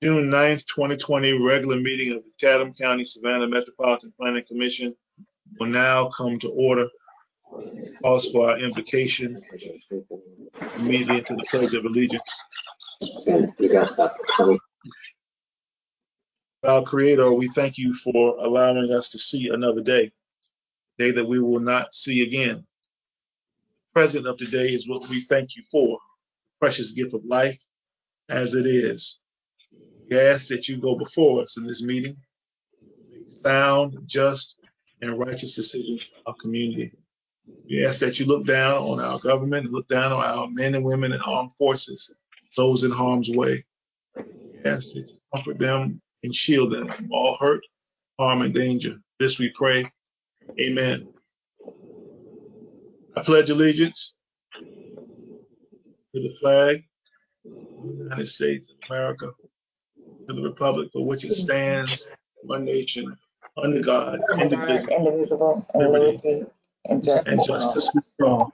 June 9th, 2020 regular meeting of the Chatham County Savannah Metropolitan Planning Commission will now come to order. Calls for our invocation immediately into the Pledge of Allegiance. Our Creator, we thank you for allowing us to see another day, a day that we will not see again. The present of today is what we thank you for, the precious gift of life as it is. We ask that you go before us in this meeting, make sound, just, and righteous decisions for our community. We ask that you look down on our government, look down on our men and women in armed forces, those in harm's way. We ask that you comfort them and shield them from all hurt, harm, and danger. This we pray. Amen. I pledge allegiance to the flag of the United States of America, to the republic for which it stands, one nation, under God, indivisible, with liberty and justice for all.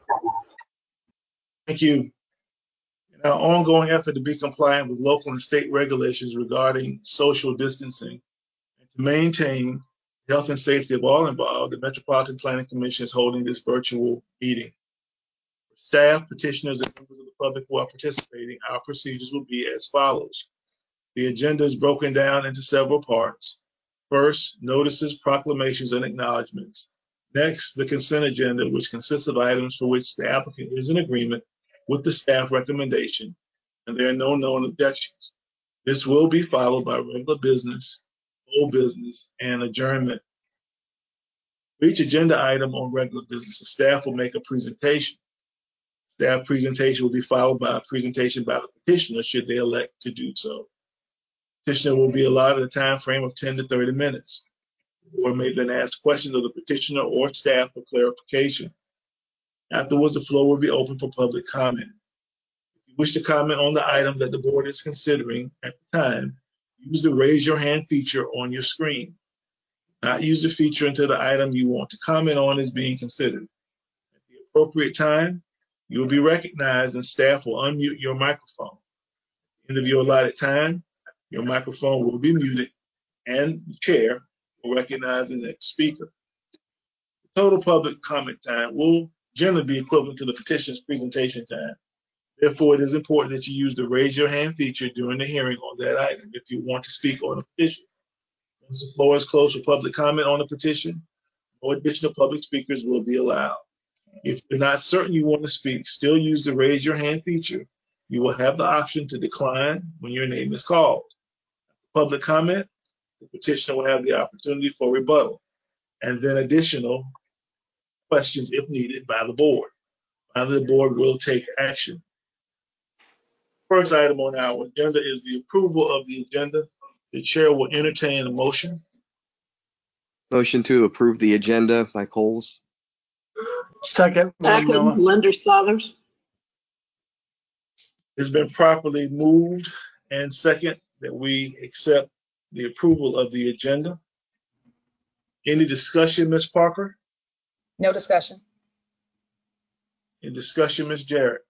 Thank you. In our ongoing effort to be compliant with local and state regulations regarding social distancing and to maintain the health and safety of all involved, the Metropolitan Planning Commission is holding this virtual meeting. For staff, petitioners, and members of the public who are participating, our procedures will be as follows. The agenda is broken down into several parts. First, notices, proclamations, and acknowledgements. Next, the consent agenda, which consists of items for which the applicant is in agreement with the staff recommendation, and there are no known objections. This will be followed by regular business, old business, and adjournment. For each agenda item on regular business, the staff will make a presentation. Staff presentation will be followed by a presentation by the petitioner should they elect to do so. Petitioner will be allotted a time frame of 10 to 30 minutes. The board may then ask questions of the petitioner or staff for clarification. Afterwards, the floor will be open for public comment. If you wish to comment on the item that the board is considering at the time, use the raise your hand feature on your screen. Not use the feature until the item you want to comment on is being considered. At the appropriate time, you will be recognized and staff will unmute your microphone. At the end of your allotted time, your microphone will be muted and the chair will recognize the next speaker. The total public comment time will generally be equivalent to the petitioner's presentation time. Therefore, it is important that you use the raise your hand feature during the hearing on that item if you want to speak on a petition. Once the floor is closed for public comment on a petition, no additional public speakers will be allowed. If you're not certain you want to speak, still use the raise your hand feature. You will have the option to decline when your name is called. Public comment, the petitioner will have the opportunity for rebuttal and then additional questions if needed by the board. Finally, the board will take action. First item on our agenda is the approval of the agenda. The chair will entertain a motion. Motion to approve the agenda by Coles. Second, Linder Saunders. It's been properly moved and second that we accept the approval of the agenda. Any discussion, Ms. Parker? No discussion. Any discussion, Ms. Jarrett?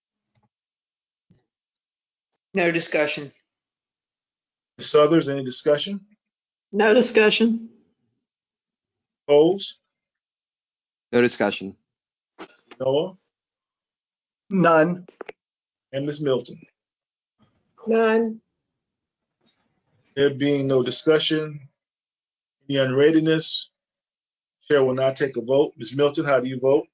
No discussion. Ms. Southers, any discussion? No discussion. Coles? No discussion. Noah? none. And Ms. Milton? None. There being no discussion, any unreadiness, chair will now take a vote. Ms. Milton, how do you vote?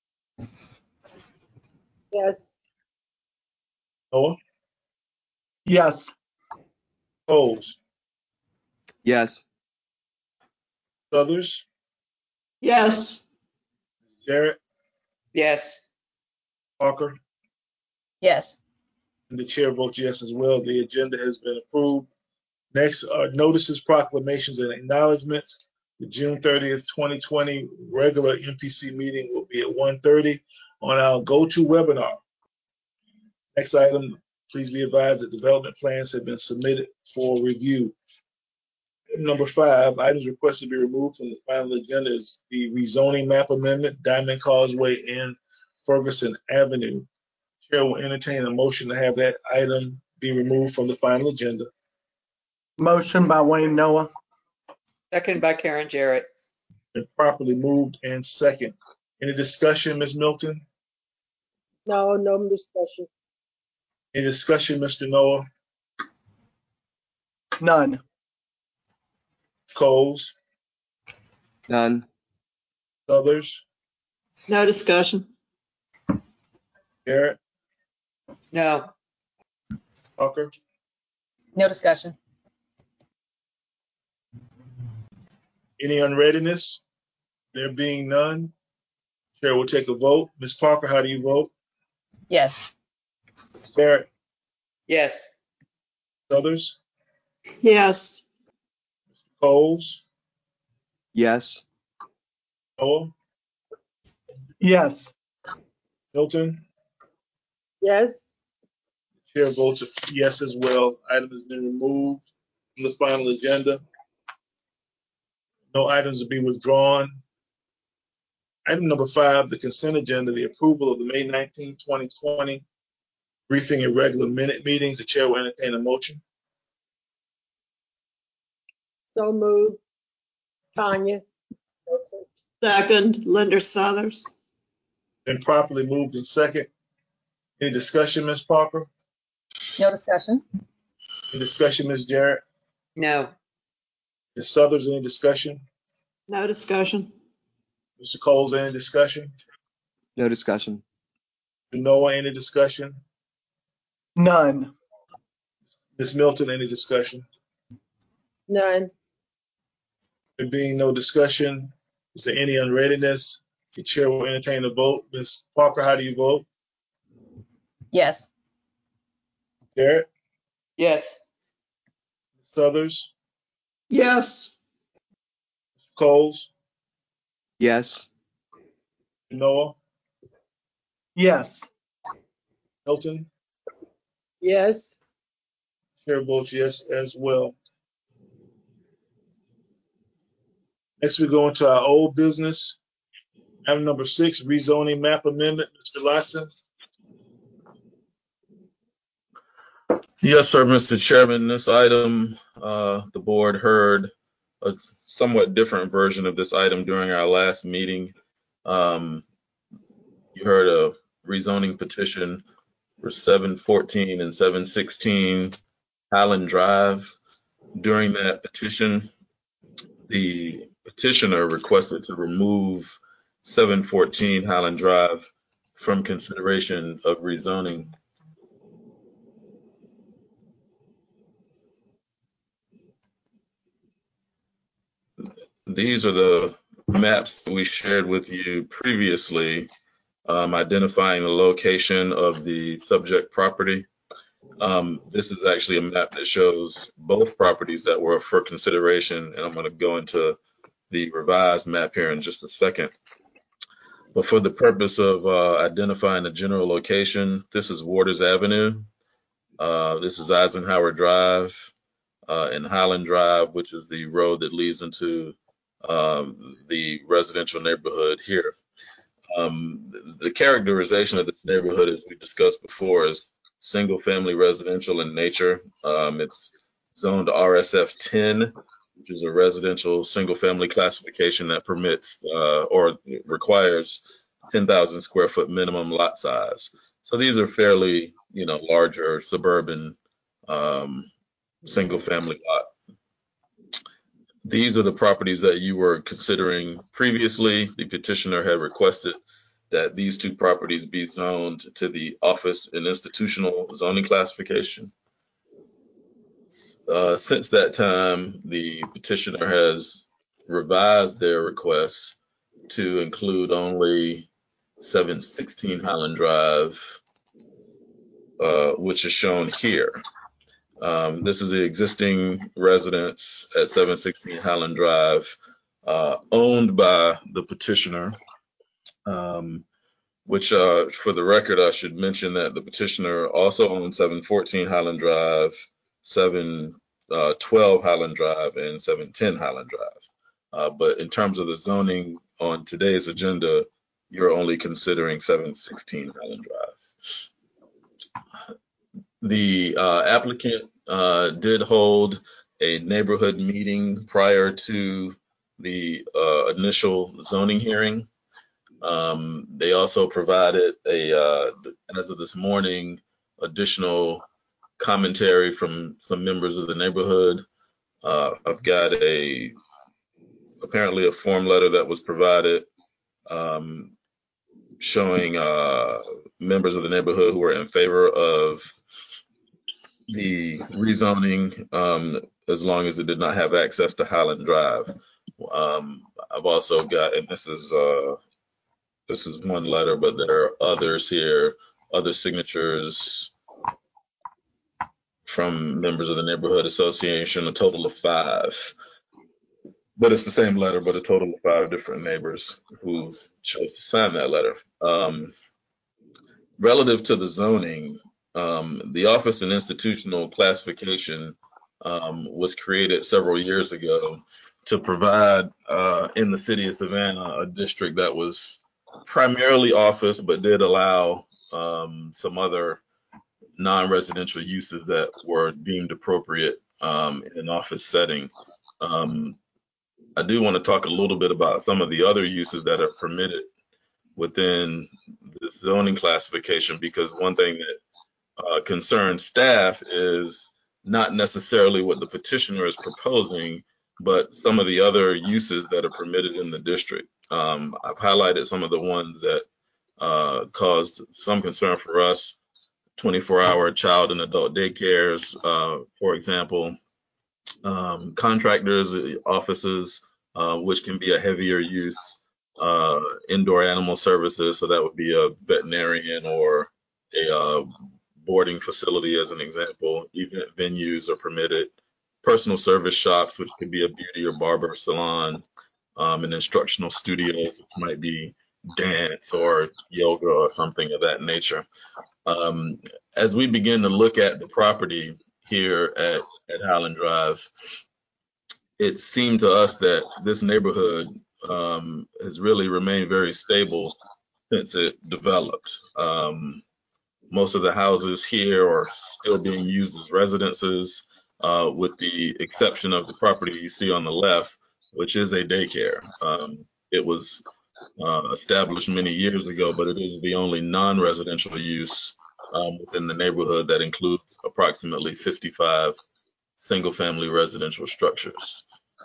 Yes. Noah? Yes. Coles? Yes. Southers? Yes. Jarrett? Yes. Parker? Yes. And the chair votes yes as well. The agenda has been approved. Next are notices, proclamations, and acknowledgements. The June 30th, 2020 regular MPC meeting will be at 1:30 on our GoToWebinar. Next item, please be advised that development plans have been submitted for review. Number 5, items requested to be removed from the final agenda is the rezoning map amendment, Diamond Causeway and Ferguson Avenue. Chair will entertain a motion to have that item be removed from the final agenda. Motion by Wayne Noah. Second by Karen Jarrett. Been properly moved and second. Any discussion, Ms. Milton? No, no discussion. Any discussion, Mr. Noah? None. Coles? None. Others? No discussion. Garrett? No. Parker? No discussion. Any unreadiness? There being none, Chair will take a vote. Ms. Parker, how do you vote? Yes. Garrett? Yes. Others? Yes. Coles? Yes. Noah? Yes. Milton? Yes. Chair votes yes as well. Item has been removed from the final agenda. No items will be withdrawn. Item number 5, the consent agenda, the approval of the May 19, 2020 briefing and regular minute meetings. The chair will entertain a motion. So moved. Tanya. Second, Linda Suthers. Been properly moved and second. Any discussion, Ms. Parker? No discussion. Any discussion, Ms. Jarrett? No. Ms. Suthers, any discussion? No discussion. Mr. Coles, any discussion? No discussion. Mr. Noah, any discussion? None. Ms. Milton, any discussion? None. There being no discussion, is there any unreadiness? The chair will entertain a vote. Ms. Parker, how do you vote? Yes. Garrett? Yes. Ms. Suthers? Yes. Coles? Yes. Noah? Yes. Milton? Yes. Chair votes yes as well. Next, we go into our old business. Item number 6, rezoning map amendment. Mr. Latson? Yes, sir, Mr. Chairman. This item, the board heard a somewhat different version of this item during our last meeting. You heard a rezoning petition for 714 and 716 Highland Drive. During that petition, the petitioner requested to remove 714 Highland Drive from consideration of rezoning. These are the maps we shared with you previously, identifying the location of the subject property. This is actually a map that shows both properties that were for consideration, and I'm going to go into the revised map here in just a second. But for the purpose of identifying the general location, this is Waters Avenue. This is Eisenhower Drive and Highland Drive, which is the road that leads into the residential neighborhood here. The characterization of this neighborhood, as we discussed before, is single family residential in nature. It's zoned RSF 10, which is a residential single family classification that permits or requires 10,000 square foot minimum lot size. So these are fairly, larger suburban single family lot. These are the properties that you were considering previously. The petitioner had requested that these two properties be zoned to the office and institutional zoning classification. Since that time, the petitioner has revised their request to include only 716 Highland Drive, which is shown here. This is the existing residence at 716 Highland Drive, owned by the petitioner, which for the record, I should mention that the petitioner also owns 714 Highland Drive, 712 Highland Drive, and 710 Highland Drive. But in terms of the zoning on today's agenda, you're only considering 716 Highland Drive. The applicant did hold a neighborhood meeting prior to the initial zoning hearing. They also provided as of this morning, additional commentary from some members of the neighborhood. I've got apparently a form letter that was provided showing members of the neighborhood who were in favor of the rezoning, as long as it did not have access to Highland Drive. I've also got, and this is one letter, but there are others here, other signatures from members of the neighborhood association, a total of 5. But it's the same letter, but a total of 5 different neighbors who chose to sign that letter. Relative to the zoning, the Office and Institutional Classification was created several years ago to provide in the city of Savannah a district that was primarily office, but did allow some other non-residential uses that were deemed appropriate in an office setting. I do want to talk a little bit about some of the other uses that are permitted within the zoning classification, because one thing that concerns staff is not necessarily what the petitioner is proposing, but some of the other uses that are permitted in the district. I've highlighted some of the ones that caused some concern for us: 24-hour child and adult daycares, for example, contractors' offices, which can be a heavier use, indoor animal services, so that would be a veterinarian or a boarding facility as an example. Event venues are permitted, personal service shops, which could be a beauty or barber salon, and instructional studios, which might be dance or yoga or something of that nature. As we begin to look at the property here at Highland Drive, it seemed to us that this neighborhood has really remained very stable since it developed. Most of the houses here are still being used as residences, with the exception of the property you see on the left, which is a daycare. It was established many years ago, but it is the only non-residential use within the neighborhood that includes approximately 55 single-family residential structures.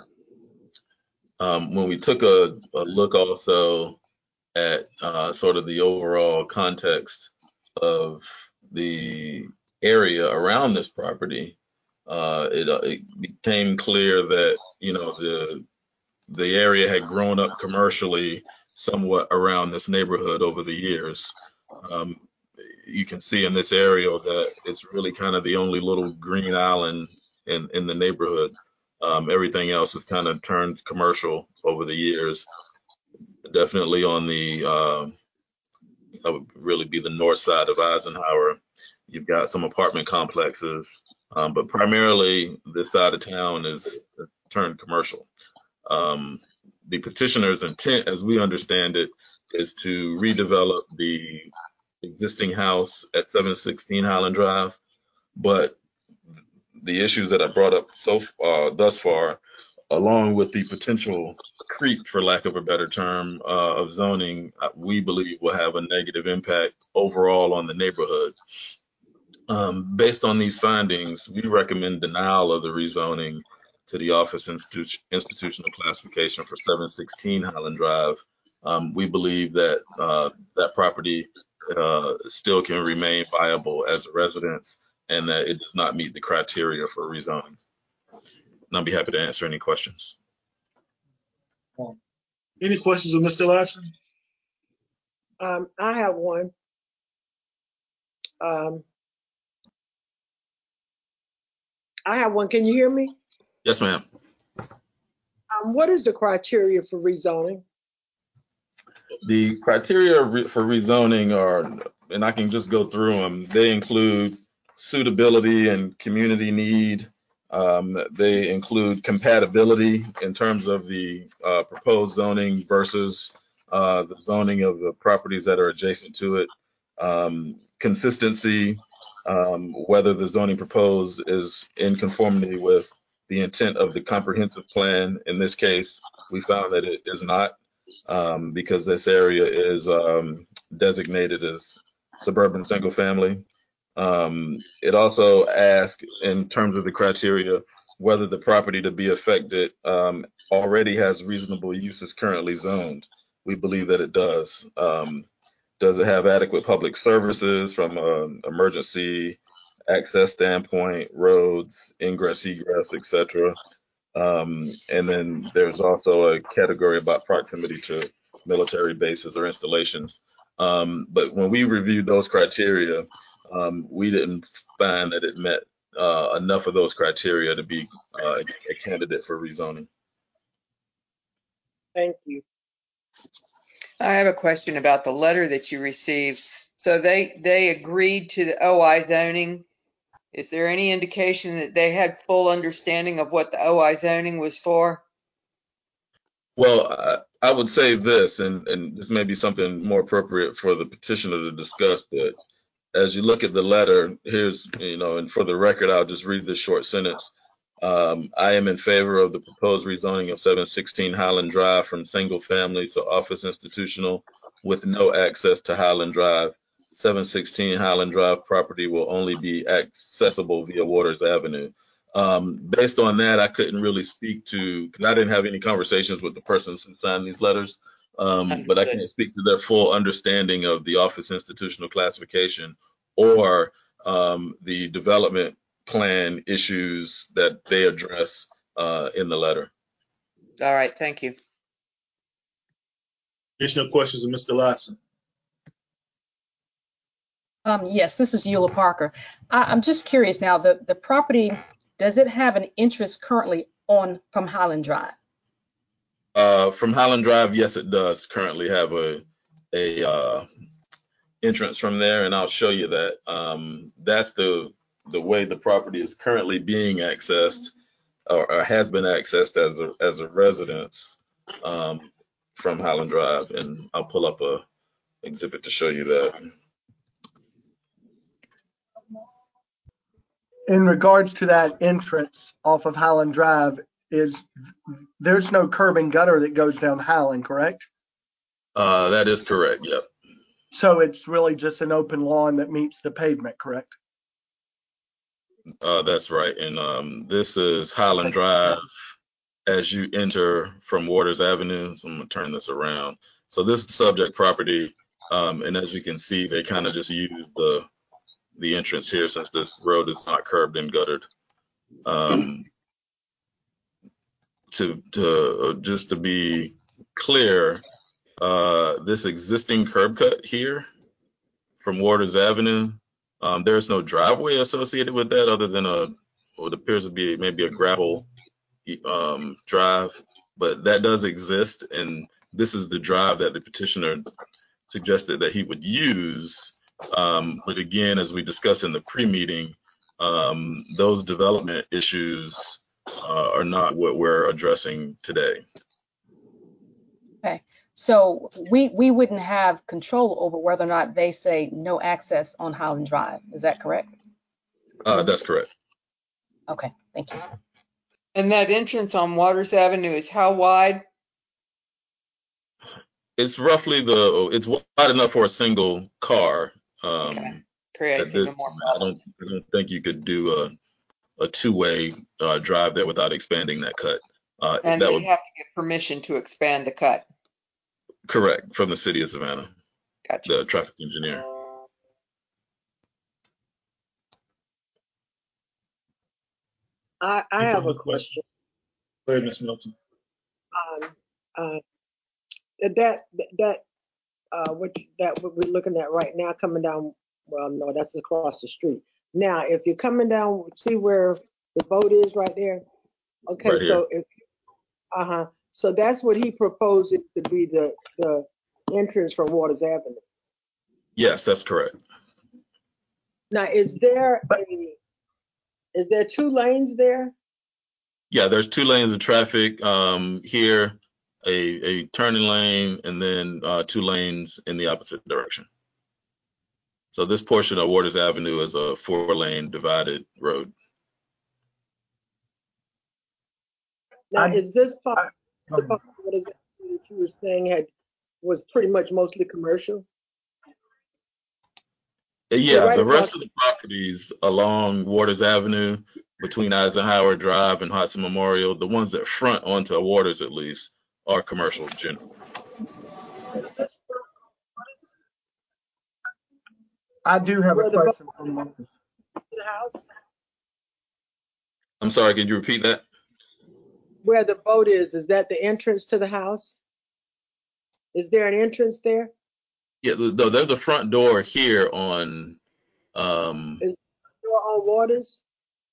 When we took a look also at sort of the overall context of the area around this property, it became clear that, you know, the area had grown up commercially somewhat around this neighborhood over the years. You can see in this area that it's really kind of the only little green island in the neighborhood. Everything else has kind of turned commercial over the years. Definitely on that would really be the north side of Eisenhower. You've got some apartment complexes, but primarily this side of town is turned commercial. The petitioner's intent, as we understand it, is to redevelop the existing house at 716 Highland Drive, but the issues that I brought up thus far, along with the potential creep, for lack of a better term, of zoning, we believe will have a negative impact overall on the neighborhood. Based on these findings, we recommend denial of the rezoning to the Office Institutional Classification for 716 Highland Drive. We believe that that property still can remain viable as a residence, and that it does not meet the criteria for rezoning. And I'll be happy to answer any questions. Any questions of Mr. Latson? I have one. Can you hear me? Yes, ma'am. What is the criteria for rezoning? The criteria for rezoning are, and I can just go through them, they include suitability and community need. They include compatibility in terms of the proposed zoning versus the zoning of the properties that are adjacent to it. Consistency, whether the zoning proposed is in conformity with the intent of the comprehensive plan. In this case, we found that it is not, because this area is designated as suburban single family. It also asks, in terms of the criteria, whether the property to be affected already has reasonable uses currently zoned. We believe that it does. Does it have adequate public services from an emergency access standpoint, roads, ingress, egress, etc.? And then there's also a category about proximity to military bases or installations. But when we reviewed those criteria, we didn't find that it met enough of those criteria to be a candidate for rezoning. Thank you. I have a question about the letter that you received. So they agreed to the OI zoning. Is there any indication that they had full understanding of what the OI zoning was for? Well, I would say this, and this may be something more appropriate for the petitioner to discuss, but as you look at the letter, here's, and for the record, I'll just read this short sentence. I am in favor of the proposed rezoning of 716 Highland Drive from single family to office institutional with no access to Highland Drive. 716 Highland Drive property will only be accessible via Waters Avenue. Based on that, I couldn't really speak to, because I didn't have any conversations with the persons who signed these letters, but I can't speak to their full understanding of the office institutional classification or the development plan issues that they address in the letter. All right, thank you. Additional questions of Mr. Latson? Yes, this is Eula Parker. I'm just curious now, the property, does it have an interest currently from Highland Drive? From Highland Drive, yes, it does currently have a entrance from there, and I'll show you that. That's the way the property is currently being accessed, or has been accessed as a residence from Highland Drive, and I'll pull up a exhibit to show you that. In regards to that entrance off of Highland Drive, there's no curb and gutter that goes down Highland, correct? That is correct, yep. So it's really just an open lawn that meets the pavement, correct? That's right, and this is Highland Drive as you enter from Waters Avenue. So I'm gonna turn this around. So this is the subject property, and as you can see, they kind of just use the entrance here since this road is not curbed and guttered. Just to be clear, this existing curb cut here from Waters Avenue, there's no driveway associated with that other than what appears to be maybe a gravel drive, but that does exist, and this is the drive that the petitioner suggested that he would use. But again, as we discussed in the pre-meeting, those development issues are not what we're addressing today. Okay, so we wouldn't have control over whether or not they say no access on Highland Drive. Is that correct? That's correct. Okay, thank you. And that entrance on Waters Avenue is how wide? It's roughly it's wide enough for a single car. Okay. Creates even more problems. I don't think you could do a two-way drive there without expanding that cut. And you have to get permission to expand the cut. Correct, from the city of Savannah, Gotcha. the traffic engineer. I have a question. Go ahead, Ms. Milton. What we're looking at right now coming down, well, no, that's across the street. Now, if you're coming down, see where the boat is right there? Okay, right so so that's what he proposed it to be the entrance from Waters Avenue. Yes, that's correct. Now, is there two lanes there? Yeah, there's 2 lanes of traffic here, a turning lane, and then 2 lanes in the opposite direction. So this portion of Waters Avenue is a 4-lane divided road. Now, I, is this part, I, what is it that you were saying was pretty much mostly commercial? You're Yeah, right the across. rest of the properties along Waters Avenue between Eisenhower Drive and Hudson Memorial, the ones that front onto Waters at least, are commercial general. I do have a Where the boat question from Marcus. to the house? I'm sorry, could you repeat that? Where the boat is that the entrance to the house? Is there an entrance there? Yeah, there's a front door here on, Is there on Waters?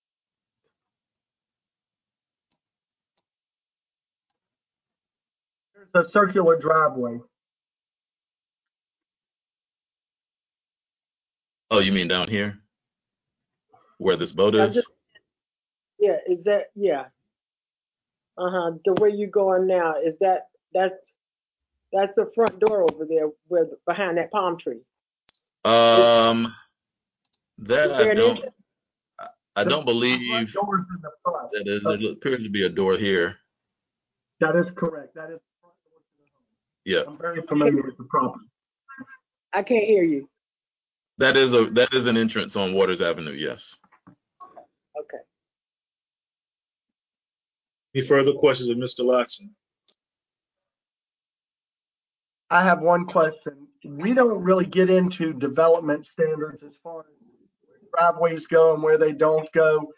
There's a circular driveway. oh, you mean down here where this boat I'm is? just, yeah, is that, yeah. The way you going now, is that's the front door over there where behind that palm tree. That Is there an entrance? I The don't front believe door is in the front. that is. It appears to be a door here. That is correct. That is the front door to the Yeah, home. I'm very familiar with the property. I can't hear you. that is an entrance on Waters Avenue. Yes. Okay. Any further questions of Mr. Lotson? I have one question. We don't really get into development standards as far as where driveways go and where they don't go.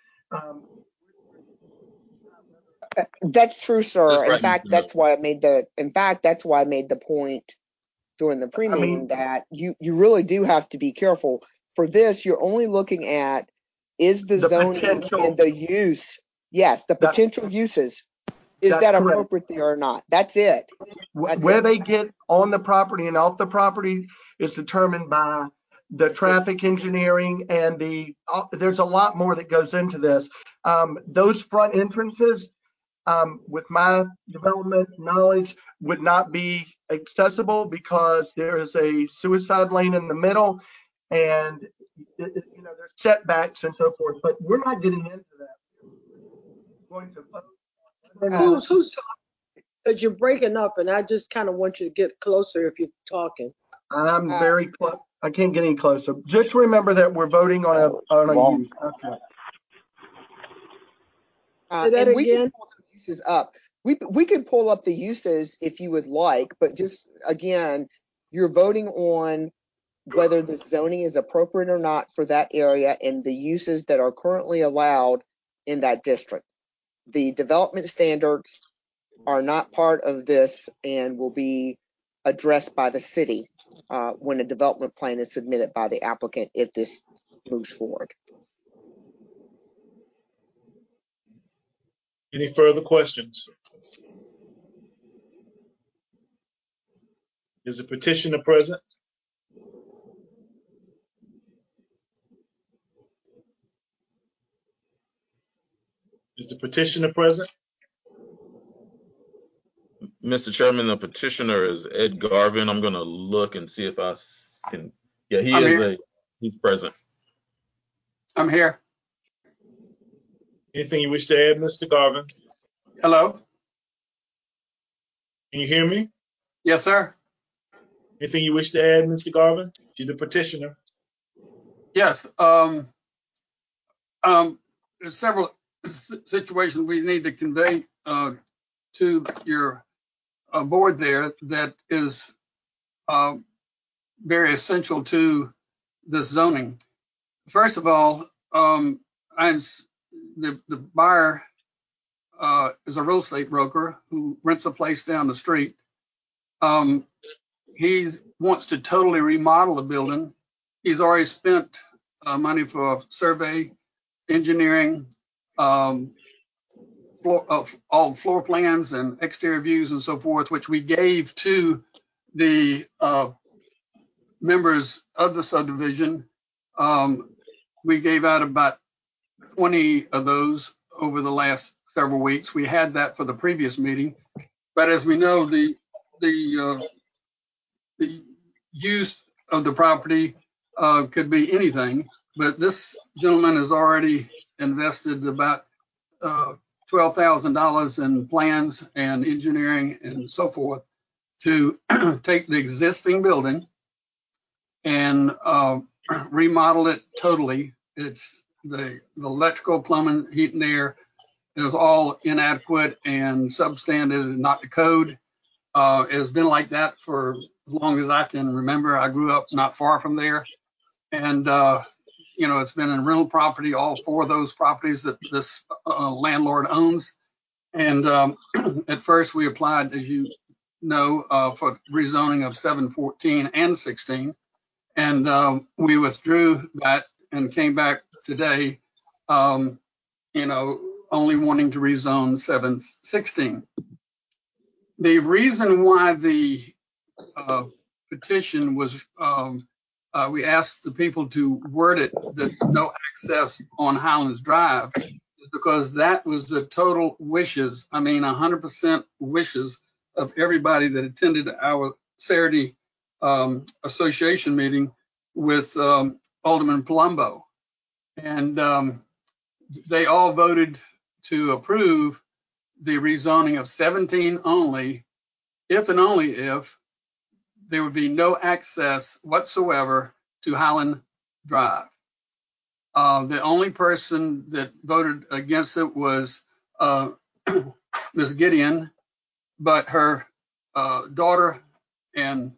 That's true, sir. That's right, Mr. Miller. That's why I made the point during the I pre-meeting mean, that you really do have to be careful. For this, you're only looking at is the zoning potential. and the use. Yes, the That- potential uses. Is that's that correct. appropriate there or not? That's it. That's Where it. they get on the property and off the property is determined by the traffic engineering and there's a lot more that goes into this. Those front entrances, with my development knowledge, would not be accessible because there is a suicide lane in the middle and there's setbacks and so forth, but we're not getting into that. Going to Who's talking? Because you're breaking up, and I just kind of want you to get closer if you're talking. I'm very close. I can't get any closer. Just remember that we're voting on a use. Okay. Say that And we can again. pull those uses up. We can pull up the uses if you would like, but just again, you're voting on whether the zoning is appropriate or not for that area and the uses that are currently allowed in that district. The development standards are not part of this and will be addressed by the city when a development plan is submitted by the applicant if this moves forward. Any further questions? Is the petitioner present? Is the petitioner present? Mr. Chairman, the petitioner is Ed Garvin. I'm going to look and see if I can. Yeah, he's present. I'm here. Anything you wish to add, Mr. Garvin? Hello? Can you hear me? Yes, sir. Anything you wish to add, Mr. Garvin? You're the petitioner. Yes. There's several situations we need to convey to your board there that is very essential to this zoning. First of all, the buyer is a real estate broker who rents a place down the street. He wants to totally remodel the building. He's already spent money for survey, engineering, all floor plans and exterior views and so forth, which we gave to the members of the subdivision. We gave out about 20 of those over the last several weeks. We had that for the previous meeting, but as we know, the use of the property could be anything. But this gentleman has already invested about $12,000 in plans and engineering and so forth to take the existing building and remodel it totally. It's the electrical, plumbing, heat and air is all inadequate and substandard and not the code. It's been like that for as long as I can remember. I grew up not far from there. And, it's been in rental property, all 4 of those properties that this landlord owns. And at first we applied, as you know, for rezoning of 714 and 16. And we withdrew that and came back today, only wanting to rezone 716. The reason why the petition was, we asked the people to word it that no access on Highlands Drive, is because that was the total wishes, 100% wishes of everybody that attended our Saturday association meeting with Alderman Palumbo. And they all voted to approve the rezoning of 17 only, if and only if there would be no access whatsoever to Highland Drive. The only person that voted against it was Ms. Gideon, but her daughter and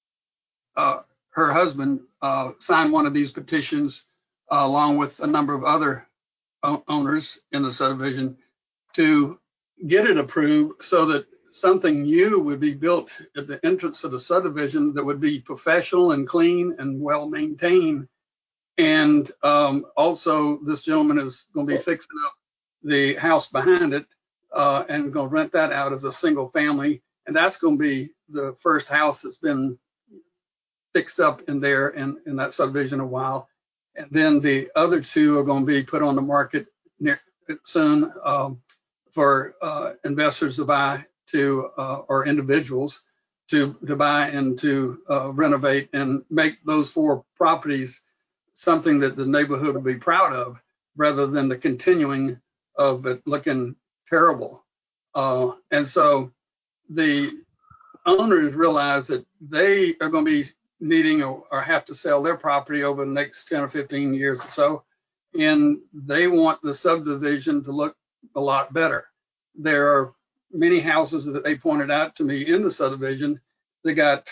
her husband signed one of these petitions along with a number of other owners in the subdivision to get it approved so that something new would be built at the entrance of the subdivision that would be professional and clean and well maintained. And also this gentleman is going to be fixing up the house behind it and going to rent that out as a single family. And that's going to be the first house that's been fixed up in there in that subdivision a while. And then the other 2 are going to be put on the market soon for investors to buy or individuals to buy and to renovate and make those 4 properties something that the neighborhood will be proud of, rather than the continuing of it looking terrible. And so the owners realize that they are going to be needing or have to sell their property over the next 10 or 15 years or so. And they want the subdivision to look a lot better. There are many houses that they pointed out to me in the subdivision. They got,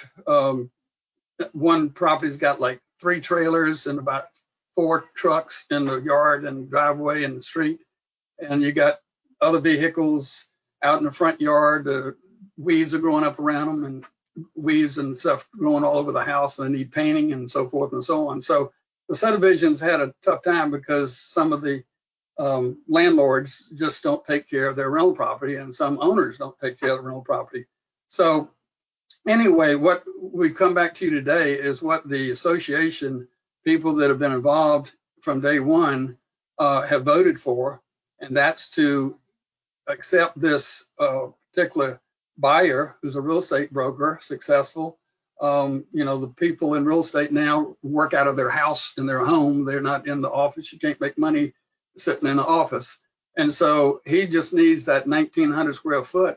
one property's got like 3 trailers and about 4 trucks in the yard and driveway and the street. And you got other vehicles out in the front yard. Weeds are growing up around them, and weeds and stuff growing all over the house, and they need painting and so forth and so on. So the subdivisions had a tough time because some of the landlords just don't take care of their rental property, and some owners don't take care of the rental property. So anyway, what we come back to today is what the association people that have been involved from day one have voted for, and that's to accept this particular buyer who's a real estate broker, successful. The people in real estate now work out of their house in their home. They're not in the office. You can't make money sitting in the office. And so he just needs that 1,900 square foot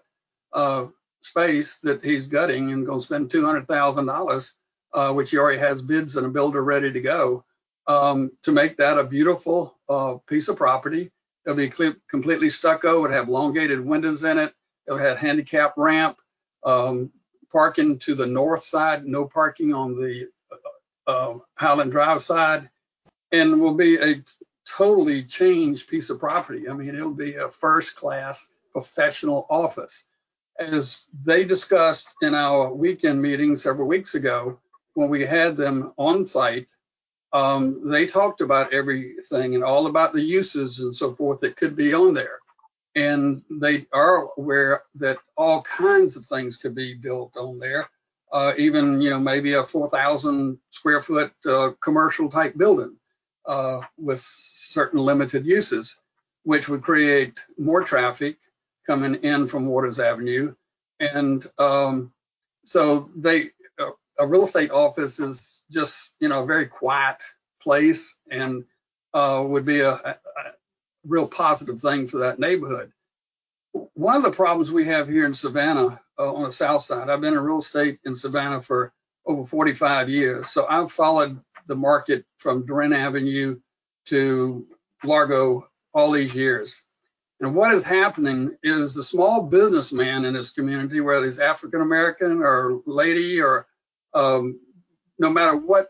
space that he's gutting and going to spend $200,000, which he already has bids and a builder ready to go, to make that a beautiful piece of property. It'll be completely stucco. It'll have elongated windows in it. It'll have handicap ramp, parking to the north side, no parking on the Highland Drive side, and will be a totally changed piece of property. It'll be a first-class professional office. As they discussed in our weekend meeting several weeks ago, when we had them on site, they talked about everything and all about the uses and so forth that could be on there. And they are aware that all kinds of things could be built on there, even, maybe a 4,000 square foot commercial type building with certain limited uses, which would create more traffic coming in from Waters Avenue. And so a real estate office is just, a very quiet place and would be a real positive thing for that neighborhood. one of the problems we have here in Savannah on the south side, I've been in real estate in Savannah for over 45 years. So I've followed the market from Durant Avenue to Largo all these years. And what is happening is the small businessman in this community, whether he's African American or lady or no matter what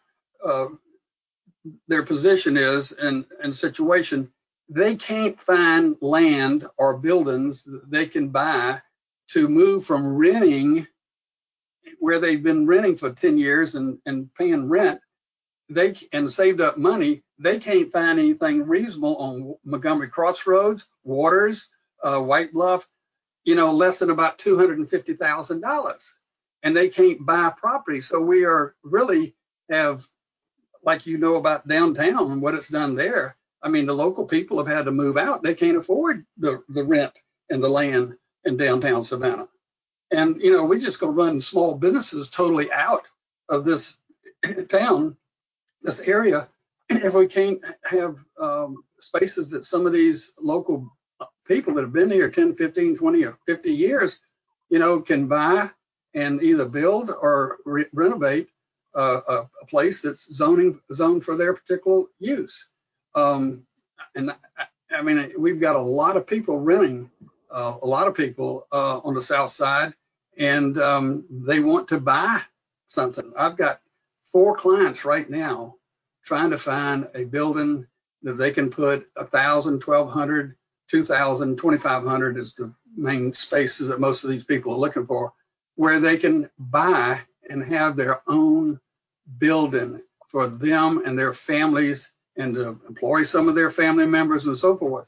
their position is and situation, they can't find land or buildings that they can buy to move from renting where they've been renting for 10 years and paying rent and saved up money. They can't find anything reasonable on Montgomery Crossroads, Waters, White Bluff, less than about $250,000, and they can't buy property. So we are really have, like about downtown and what it's done there. I mean, the local people have had to move out. They can't afford the rent and the land in downtown Savannah. And, we're just going to run small businesses totally out of this town, this area, if we can't have spaces that some of these local people that have been here 10, 15, 20, or 50 years, can buy and either build or renovate a place that's zoned for their particular use. And I mean, we've got a lot of people renting, a lot of people on the south side, and they want to buy something. I've got 4 clients right now trying to find a building that they can put 1,000, 1,200, 2,000, 2,500 is the main spaces that most of these people are looking for, where they can buy and have their own building for them and their families and to employ some of their family members and so forth.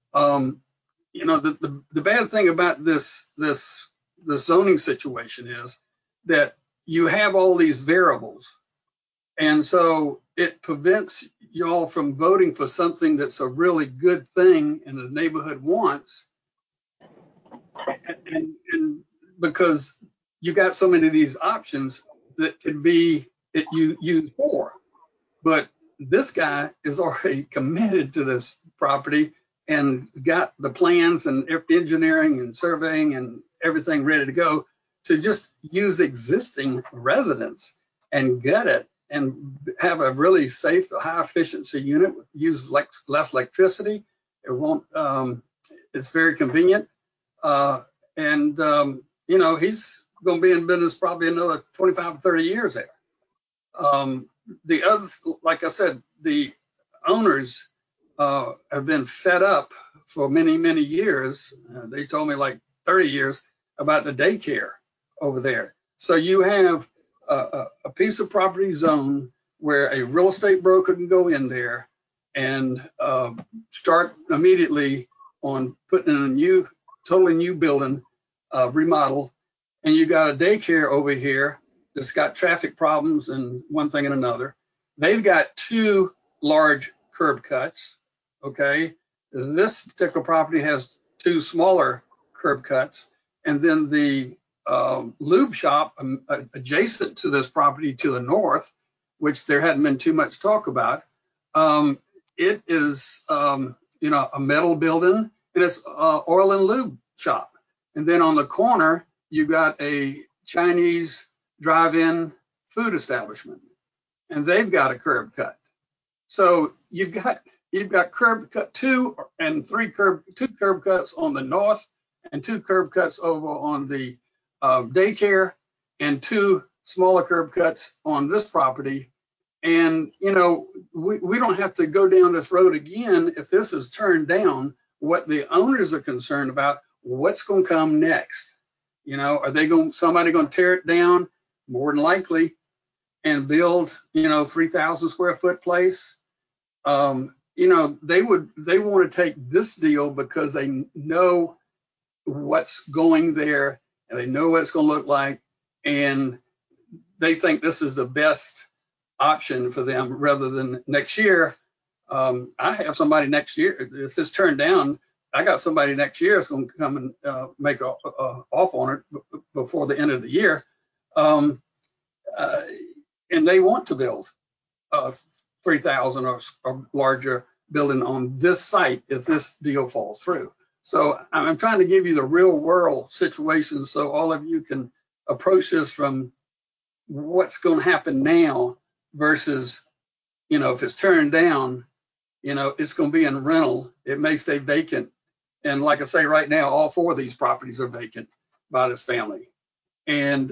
The bad thing about this zoning situation is that you have all these variables. And so it prevents y'all from voting for something that's a really good thing and the neighborhood wants. And because you got so many of these options that could be that you use for. But this guy is already committed to this property and got the plans and engineering and surveying and everything ready to go to just use existing residents and gut it and have a really safe, high efficiency unit, use less electricity. It won't, it's very convenient. He's going to be in business probably another 25 or 30 years there. The other, like I said, the owners have been fed up for many, many years. They told me like 30 years about the daycare over there. So you have a piece of property zone where a real estate broker can go in there and start immediately on putting in a totally new building, remodel, and you got a daycare over here that's got traffic problems and one thing and another. They've got 2 large curb cuts, okay? This particular property has 2 smaller curb cuts, and then the lube shop adjacent to this property to the north, which there hadn't been too much talk about, it is a metal building, and it's oil and lube shop. And then on the corner, you got a Chinese drive-in food establishment, and they've got a curb cut. So you've got curb cut 2 and 2 curb cuts on the north, and 2 curb cuts over on the daycare, and 2 smaller curb cuts on this property. And we don't have to go down this road again if this is turned down. What the owners are concerned about, what's going to come next? Are they somebody going to tear it down? More than likely, and build 3,000 square foot place. They want to take this deal because they know what's going there and they know what it's going to look like, and they think this is the best option for them rather than next year. I have somebody next year, if this turned down, I got somebody next year that's going to come and make an offer on it before the end of the year. And they want to build 3,000 or larger building on this site if this deal falls through. So I'm trying to give you the real world situation so all of you can approach this from what's going to happen now versus, if it's turned down, it's going to be in rental. It may stay vacant. And like I say, right now, all 4 of these properties are vacant by this family. And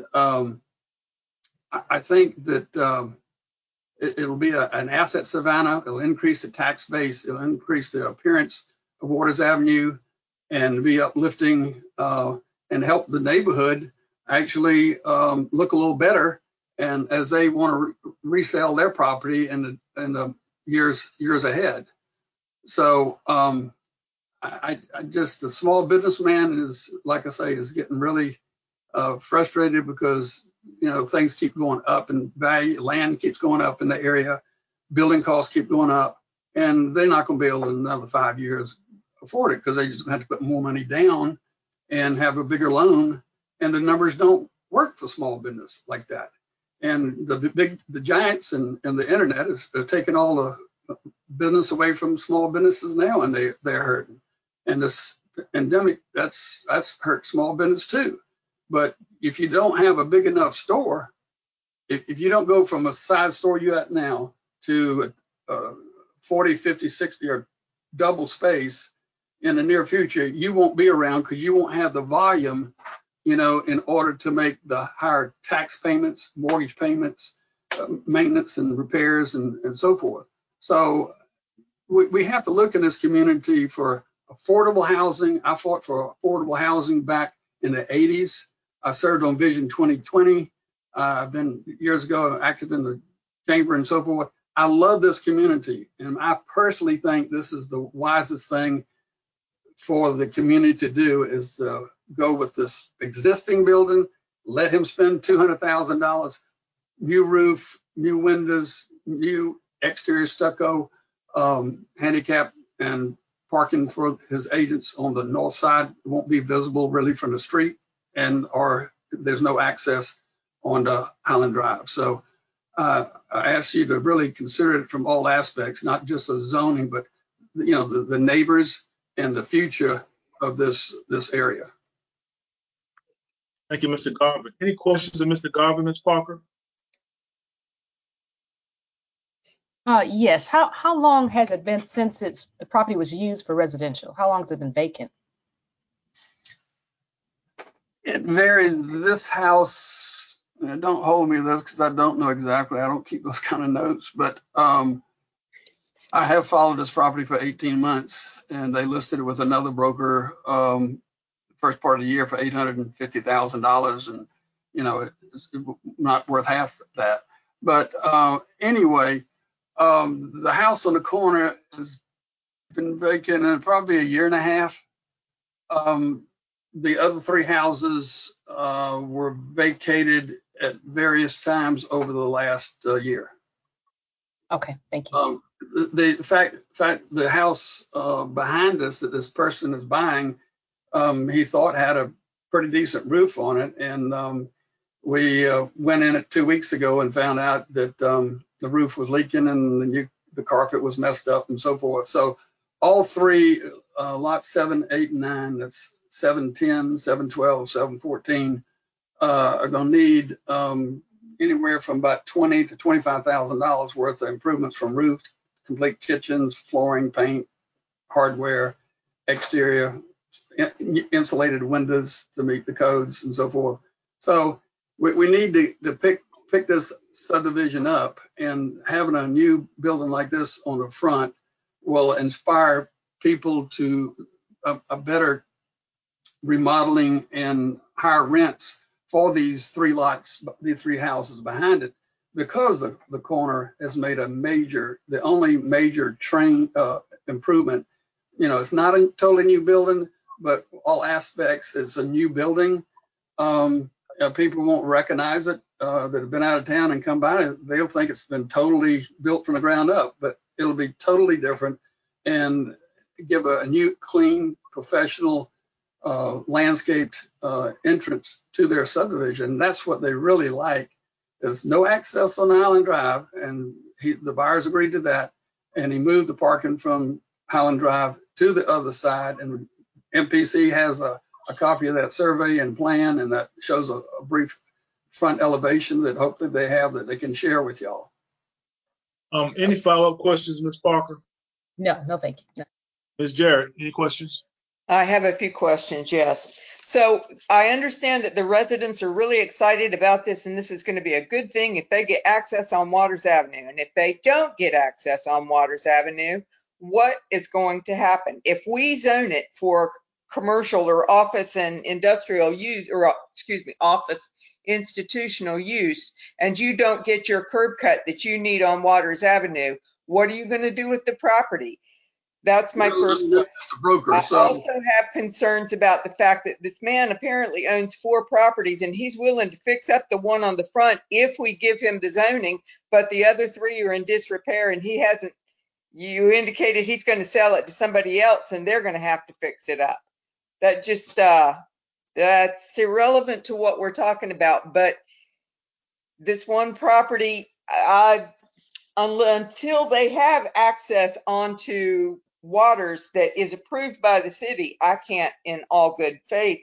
I think that it'll be an asset savanna. It'll increase the tax base. It'll increase the appearance of Waters Avenue and be uplifting and help the neighborhood actually look a little better. And as they want to resell their property in the years ahead. So I just, the small businessman is, like I say, is getting really frustrated because, things keep going up in value, land keeps going up in the area, building costs keep going up, and they're not going to be able to in another 5 years afford it because they just have to put more money down and have a bigger loan, and the numbers don't work for small business like that. And the giants and the internet is taking all the business away from small businesses now, and they're hurting. And this pandemic, that's hurt small business too. But if you don't have a big enough store, if you don't go from a size store you're at now to 40, 50, 60 or double space in the near future, you won't be around because you won't have the volume, in order to make the higher tax payments, mortgage payments, maintenance and repairs and so forth. So we have to look in this community for affordable housing. I fought for affordable housing back in the 80s. I served on Vision 2020. I've been years ago active in the chamber and so forth. I love this community, and I personally think this is the wisest thing for the community to do is go with this existing building, let him spend $200,000, new roof, new windows, new exterior stucco, handicap and parking for his agents on the north side won't be visible really from the street, or there's no access on the Highland Drive. So I ask you to really consider it from all aspects, not just the zoning, but the neighbors and the future of this area. Thank you, Mr. Garvin. Any questions of Mr. Garvin, Ms. Parker? Yes. How long has it been since the property was used for residential? How long has it been vacant? It varies. This house, don't hold me to this because I don't know exactly. I don't keep those kind of notes, but I have followed this property for 18 months, and they listed it with another broker first part of the year for $850,000, and it's not worth half that. But anyway, the house on the corner has been vacant in probably a year and a half. The other 3 houses were vacated at various times over the last year. Okay, thank you. The fact, the house behind us that this person is buying, he thought had a pretty decent roof on it, and we went in it 2 weeks ago and found out that the roof was leaking and the carpet was messed up and so forth. So all 3 lots 7, 8, and 9, that's 710, 712, 714, are going to need anywhere from about $20,000 to $25,000 worth of improvements from roof, complete kitchens, flooring, paint, hardware, exterior, insulated windows to meet the codes and so forth. So we need to pick this subdivision up, and having a new building like this on the front will inspire people to a better remodeling and higher rents for these 3 lots, these 3 houses behind it, because the corner has made the only major train improvement. It's not a totally new building, but all aspects, it's a new building. People won't recognize it that have been out of town and come by. They'll think it's been totally built from the ground up, but it'll be totally different and give a new, clean, professional, landscaped entrance to their subdivision. That's what they really like. There's no access on Highland Drive, and the buyers agreed to that, and he moved the parking from Highland Drive to the other side and MPC has a copy of that survey and plan, and that shows a brief front elevation that hopefully they have that they can share with y'all. Any follow-up questions, Ms. Parker? No, no, thank you. No. Ms. Jarrett, any questions? I have a few questions, yes. So I understand that the residents are really excited about this, and this is going to be a good thing if they get access on Waters Avenue. And if they don't get access on Waters Avenue, what is going to happen? If we zone it for commercial or office and industrial use, or excuse me, office institutional use, and you don't get your curb cut that you need on Waters Avenue, what are you going to do with the property? That's my first question. The broker, I so also have concerns about the fact that this man apparently owns 4 properties and he's willing to fix up the one on the front if we give him the zoning, but the other 3 are in disrepair and he hasn't. You indicated he's going to sell it to somebody else and they're going to have to fix it up. That just that's irrelevant to what we're talking about. But this one property, until they have access onto Waters that is approved by the city, I can't in all good faith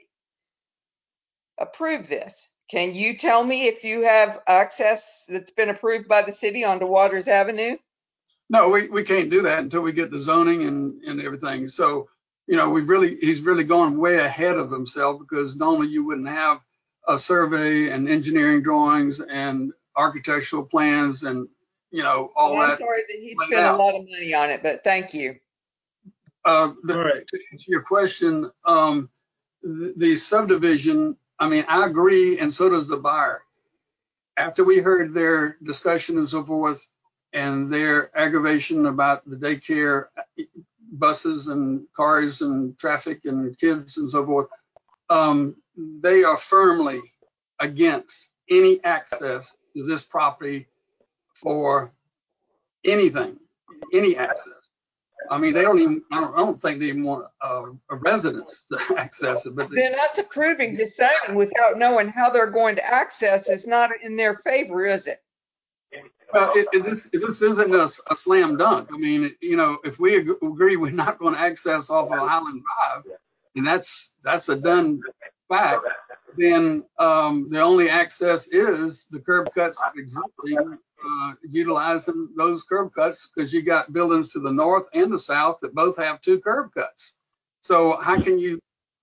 approve this. Can you tell me if you have access that's been approved by the city onto Waters Avenue? no, we can't do that until we get the zoning and everything. So, you know, he's really gone way ahead of himself, because normally you wouldn't have a survey and engineering drawings and architectural plans and, you know, all Well, I'm that sorry that he laid spent a out. lot of money on it, but thank you. All right. To answer your question, the subdivision, I mean, I agree, and so does the buyer. After we heard their discussion and so forth, and their aggravation about the daycare buses and cars and traffic and kids and so forth, they are firmly against any access to this property for anything, any access. I mean, they don't even, I don't think they even want a residence to access it, but Then us approving the zoning without knowing how they're going to access is not in their favor, is it? well, this isn't a slam dunk. I mean, you know, if we agree we're not going to access off of Highland Drive, and that's a done fact, then the only access is the curb cuts existing, utilizing those curb cuts, because you got buildings to the north and the south that both have 2 curb cuts. So how can you,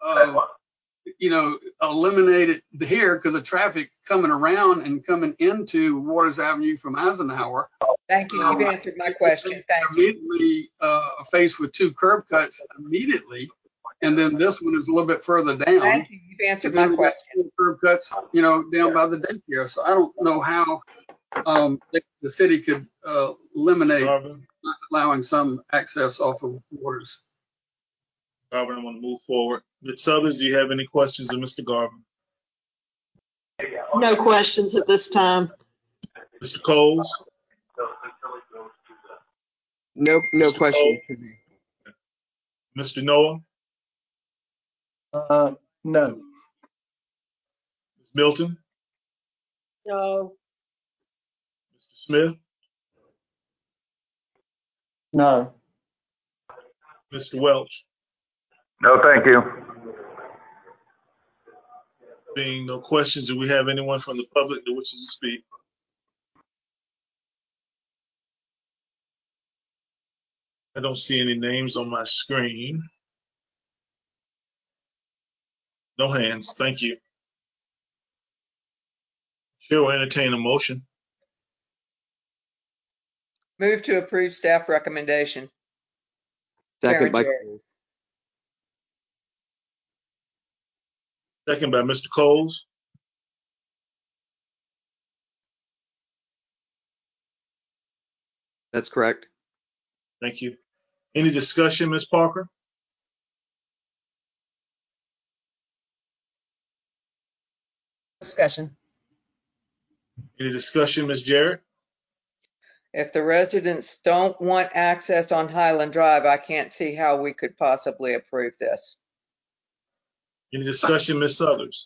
you know, eliminate it here because of traffic coming around and coming into Waters Avenue from Eisenhower? Thank you. You've answered my question. Thank you. Immediately faced with 2 curb cuts immediately, and then this one is a little bit further down. Thank you. You've answered my question. 4 curb cuts, you know, down by the daycare. So I don't know how the city could eliminate Garvin, not allowing some access off of Waters. Garvin, I want to move forward. Ms. Suthers, do you have any questions of Mr. Garvin? No questions at this time. Mr. Coles? No Mr. question. Cole? Mr. Noah? No. Ms. Milton? No, Mr. Smith? No. Mr. Welch? No, thank you. Being no questions, do we have anyone from the public that wishes to speak? I don't see any names on my screen. No hands. Thank you. Chair will entertain a motion. Move to approve staff recommendation. Second Karen by Jarrett. Coles. Second by Mr. Coles. That's correct. Thank you. Any discussion, Ms. Parker? Discussion. Any discussion, Ms. Jarrett? If the residents don't want access on Highland Drive, I can't see how we could possibly approve this. Any discussion, Ms. Suthers?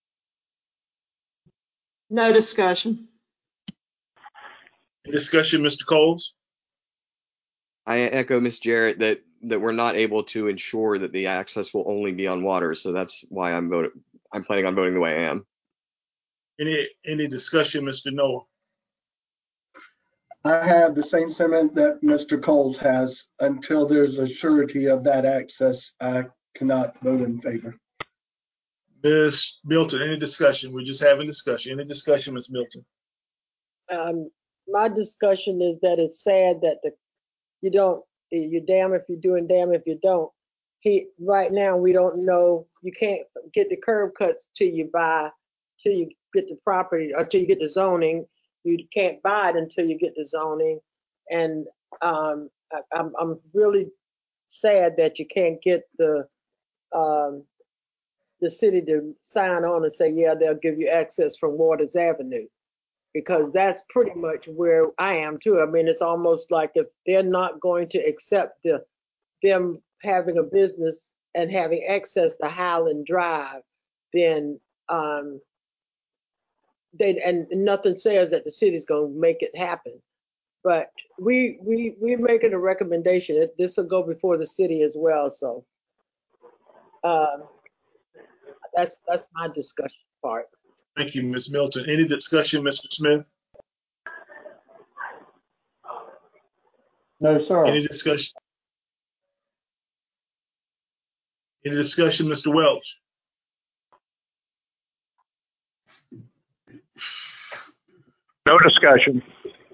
No discussion. Any discussion, Mr. Coles? I echo Ms. Jarrett that that we're not able to ensure that the access will only be on water. So that's why I'm planning on voting the way I am. Any discussion, Mr. Noah? I have the same sentiment that Mr. Coles has. Until there's a surety of that access, I cannot vote in favor. Ms. Milton, any discussion? We're just having discussion. Any discussion, Ms. Milton? My discussion is that it's sad that you're damn if you do and damn if you don't. Right now, we don't know, you can't get the curb cuts till you get the property, or till you get the zoning. You can't buy it until you get the zoning. And I'm really sad that you can't get the city to sign on and say, yeah, they'll give you access from Waters Avenue, because that's pretty much where I am too. I mean, it's almost like if they're not going to accept them having a business and having access to Highland Drive, then and nothing says that the city's going to make it happen. But we're making a recommendation. This will go before the city as well. So that's my discussion part. Thank you, Ms. Milton. Any discussion, Mr. Smith? No, sir. Any discussion? Any discussion, Mr. Welch? No discussion.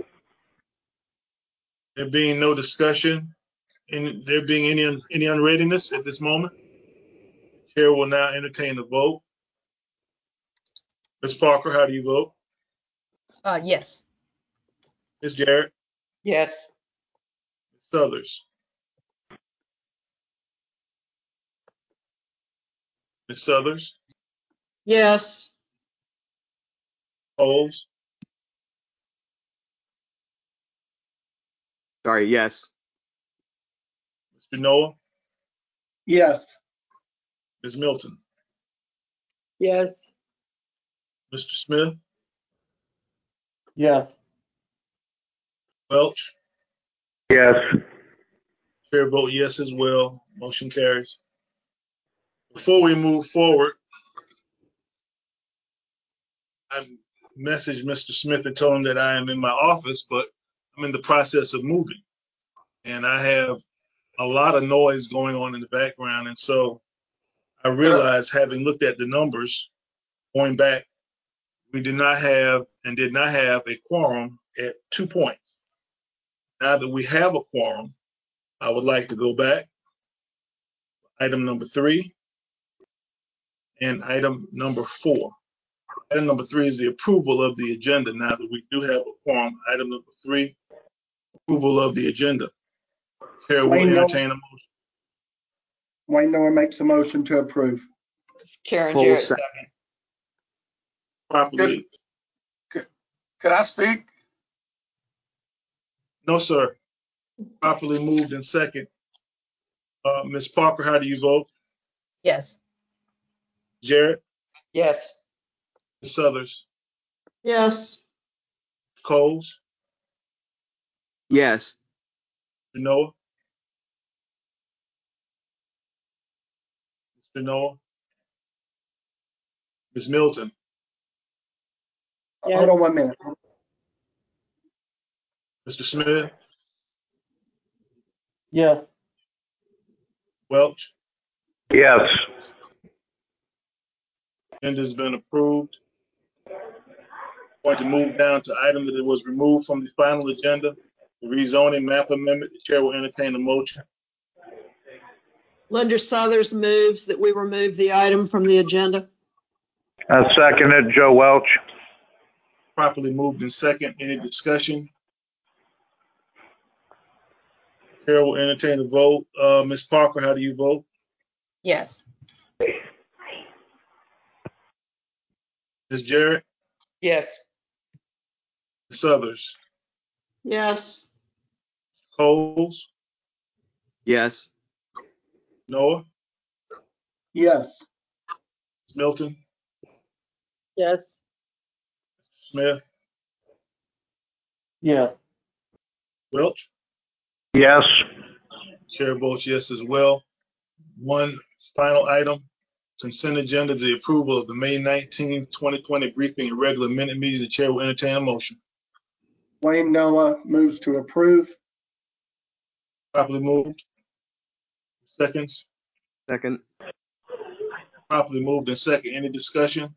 There being no discussion, and there being any unreadiness at this moment, Chair will now entertain a vote. Ms. Parker, how do you vote? Yes. Ms. Jarrett? Yes. Ms. Southers? Ms. Southers? Yes. Coles? Sorry, yes. Mr. Noah? Yes. Ms. Milton? Yes. Mr. Smith? Yes. Welch? Yes. Chair vote yes as well. Motion carries. Before we move forward, I messaged Mr. Smith and told him that I am in my office, but I'm in the process of moving. And I have a lot of noise going on in the background. And so I realized, having looked at the numbers going back, we did not have a quorum at 2 points. Now that we have a quorum, I would like to go back. Item number 3 and item number 4. Item number 3 is the approval of the agenda. Now that we do have a quorum, item number 3, approval of the agenda. Chair will entertain a motion. Wayne Noah makes a motion to approve. Karen Coles Jarrett, second. second. Properly. Could I speak? No, sir. Properly moved in second. Ms. Parker, how do you vote? Yes. Jarrett? Yes. Ms. Southers? Yes. Coles? Yes. Mr. Noah? Mr. Noah? Ms. Milton? Yes. Hold on 1 minute. Mr. Smith? Yes. Welch? Yes. Agenda's been approved. Going to move down to item that was removed from the final agenda, the rezoning map amendment. The chair will entertain a motion. Linda Southers moves that we remove the item from the agenda. Seconded, Joe Welch. Properly moved in second. Any discussion? Chair will entertain a vote. Ms. Parker, how do you vote? Yes. Ms. Jarrett? Yes. Ms. Southers? Yes. Coles? Yes. Noah? Yes. Ms. Milton? Yes. Smith? Yes. Welch? Yes. Chair votes yes as well. One final item, consent agenda, the approval of the May 19th, 2020 briefing and regular minute meetings. The chair will entertain a motion. Wayne Noah moves to approve. Properly moved. Seconds. Second. Properly moved and second. Any discussion?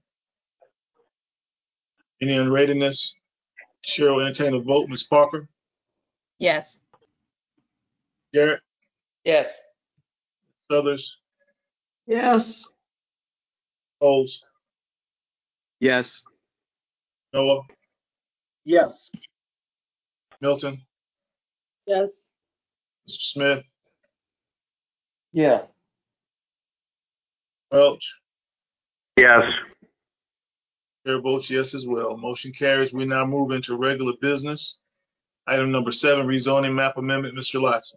Any unreadiness? Chair will entertain a vote. Ms. Parker? Yes. Garrett? Yes. Others? Yes. Opposed? Yes. Noah? Yes. Milton? Yes. Mr. Smith? Yeah. Welch? Yes. Chair votes yes as well. Motion carries. We now move into regular business. Item number 7, rezoning map amendment. Mr. Latson.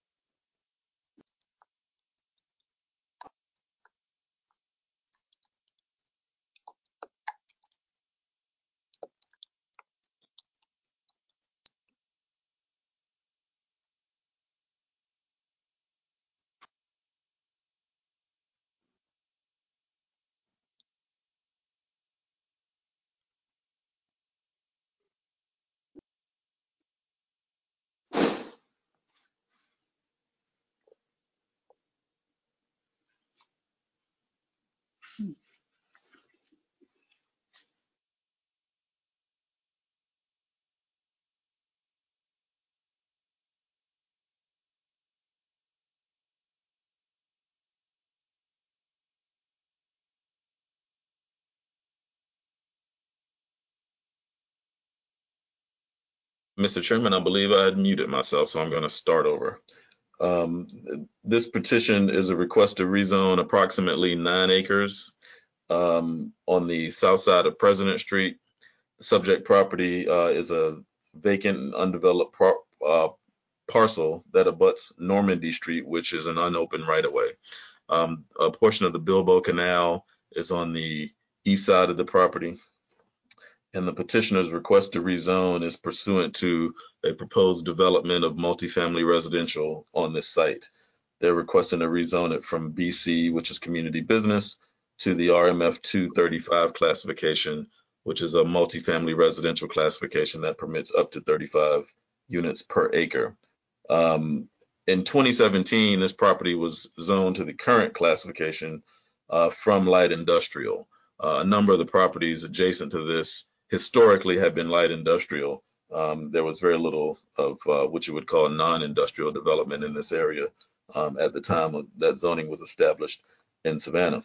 Mr. Chairman, I believe I had muted myself, so I'm going to start over. This petition is a request to rezone approximately 9 acres on the south side of President Street. The subject property is a vacant and undeveloped parcel that abuts Normandy Street, which is an unopened right-of-way. A portion of the Bilbo Canal is on the east side of the property, and the petitioner's request to rezone is pursuant to a proposed development of multifamily residential on this site. They're requesting to rezone it from BC, which is community business, to the RMF 235 classification, which is a multifamily residential classification that permits up to 35 units per acre. In 2017, this property was zoned to the current classification from light industrial. A number of the properties adjacent to this historically have been light industrial. There was very little of what you would call non-industrial development in this area at the time that zoning was established in Savannah.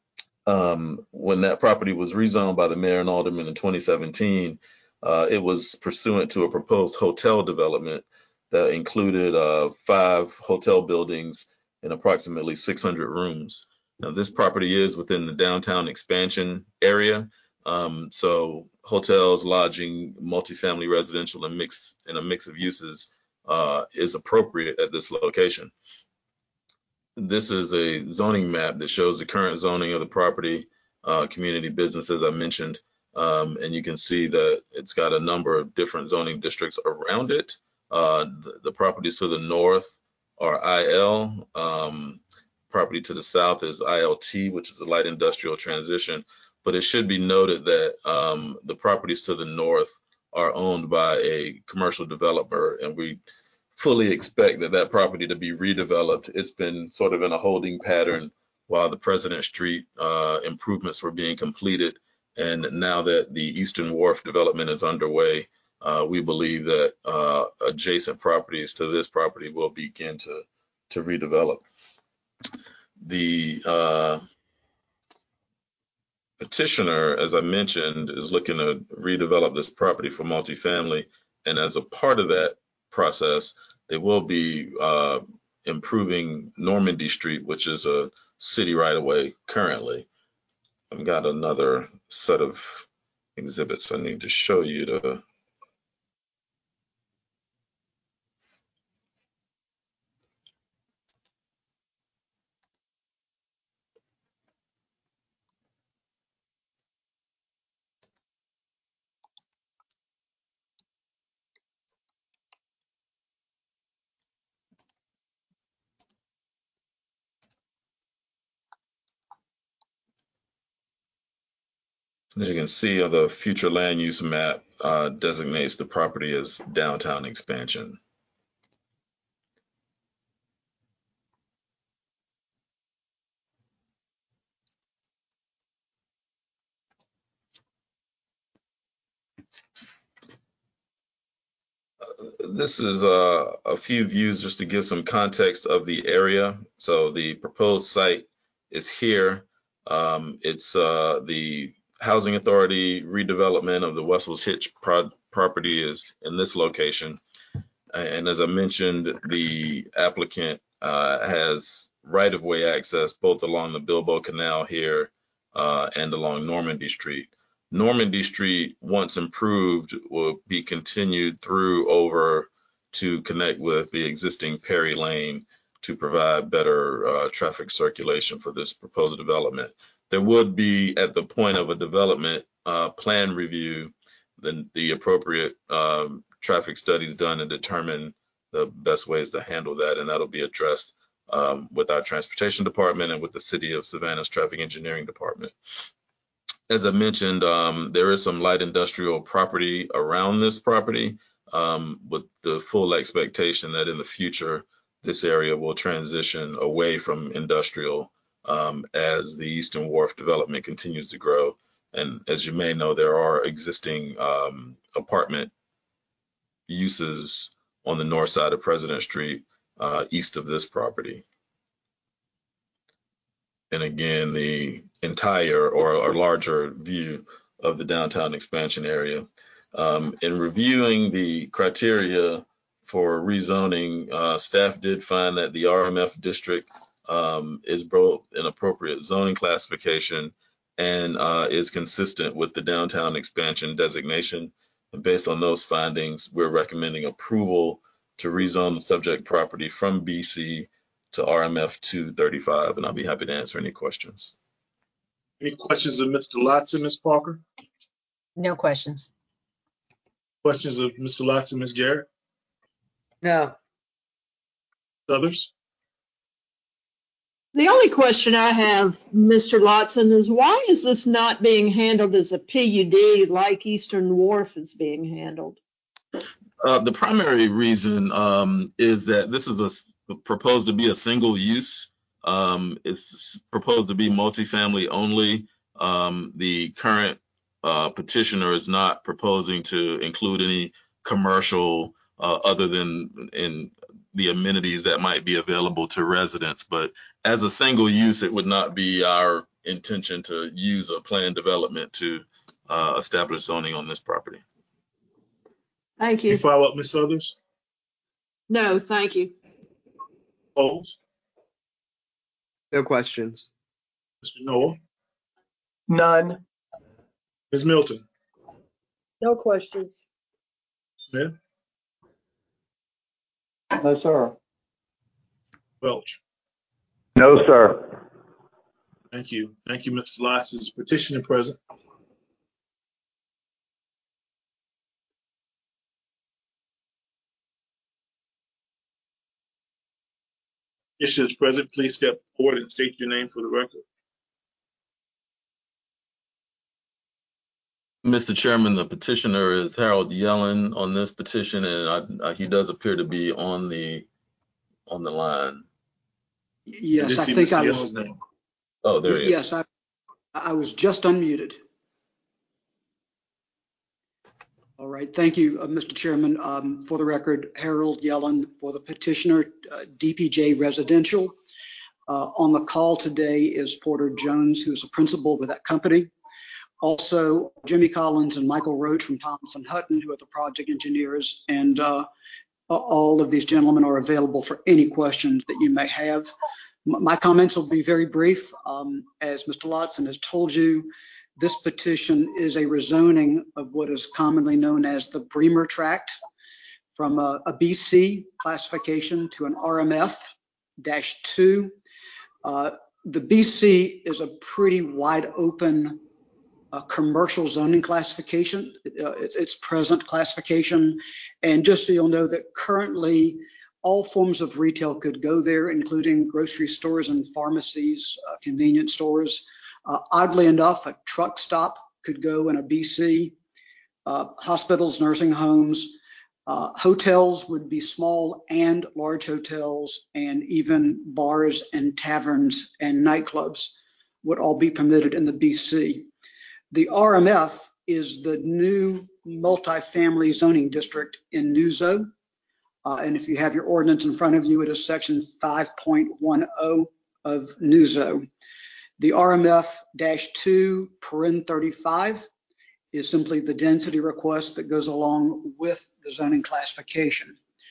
When that property was rezoned by the mayor and aldermen in 2017, it was pursuant to a proposed hotel development that included 5 hotel buildings and approximately 600 rooms. Now, this property is within the downtown expansion area, so hotels, lodging, multifamily residential, and a mix of uses is appropriate at this location. This is a zoning map that shows the current zoning of the property, community business, as I mentioned, and you can see that it's got a number of different zoning districts around it. The properties to the north are IL. Property to the south is ILT, which is a light industrial transition. But it should be noted that the properties to the north are owned by a commercial developer, and we fully expect that property to be redeveloped. It's been sort of in a holding pattern while the President Street improvements were being completed. And now that the Eastern Wharf development is underway, we believe that adjacent properties to this property will begin to redevelop. The petitioner, as I mentioned, is looking to redevelop this property for multifamily. And as a part of that process, they will be improving Normandy Street, which is a city right-of-way currently. I've got another set of exhibits I need to show you to. As you can see on the future land use map, designates the property as downtown expansion. This is a few views just to give some context of the area. So the proposed site is here. It's the Housing Authority redevelopment of the Wessels Hitch property is in this location. And as I mentioned, the applicant has right-of-way access both along the Bilbo Canal here and along Normandy Street. Normandy Street, once improved, will be continued through over to connect with the existing Perry Lane to provide better traffic circulation for this proposed development. There would be, at the point of a development plan review, the appropriate traffic studies done and determine the best ways to handle that, and that'll be addressed with our transportation department and with the City of Savannah's traffic engineering department. As I mentioned, there is some light industrial property around this property, with the full expectation that in the future, this area will transition away from industrial as the Eastern Wharf development continues to grow. And as you may know, there are existing apartment uses on the north side of President Street, east of this property. And again, the entire or larger view of the downtown expansion area. In reviewing the criteria for rezoning, staff did find that the RMF district is both an appropriate zoning classification and is consistent with the downtown expansion designation. And based on those findings, we're recommending approval to rezone the subject property from BC to RMF 235, and I'll be happy to answer any questions. Any questions of Mr. Lotson, Ms. Parker? No questions. Questions of Mr. Lotson, Ms. Garrett? No. Others? The only question I have, Mr. Lotson, is why is this not being handled as a PUD like Eastern Wharf is being handled? The primary reason is that this is proposed to be a single use. It's proposed to be multifamily only. The current petitioner is not proposing to include any commercial other than in the amenities that might be available to residents. But as a single use, it would not be our intention to use a planned development to establish zoning on this property. Thank Any you. follow-up, Ms. Others? No, thank you. Bowles? No questions. Mr. Noah? None. Ms. Milton? No questions. Smith? No, sir. Welch? No, sir. Thank you. Thank you, Mr. Lotson. Petitioner present. Petitioner is present. Please step forward and state your name for the record. Mr. Chairman, the petitioner is Harold Yellen on this petition, and he does appear to be on the line. Yes, I think I was. Oh, there he is. Yes, I was just unmuted. All right, thank you, Mr. Chairman. For the record, Harold Yellen for the petitioner, DPJ Residential. On the call today is Porter Jones, who is a principal with that company. Also, Jimmy Collins and Michael Roach from Thompson Hutton, who are the project engineers, and all of these gentlemen are available for any questions that you may have. My comments will be very brief. As Mr. Lotson has told you, this petition is a rezoning of what is commonly known as the Bremer Tract from a BC classification to an RMF-2. The BC is a pretty wide open commercial zoning classification, its present classification. And just so you'll know that currently all forms of retail could go there, including grocery stores and pharmacies, convenience stores. Oddly enough, a truck stop could go in a BC. Hospitals, nursing homes, hotels would be small and large hotels, and even bars and taverns and nightclubs would all be permitted in the BC. The RMF is the new multifamily zoning district in NUZO. And if you have your ordinance in front of you, it is section 5.10 of NUZO. The RMF-2, paren 35, is simply the density request that goes along with the zoning classification.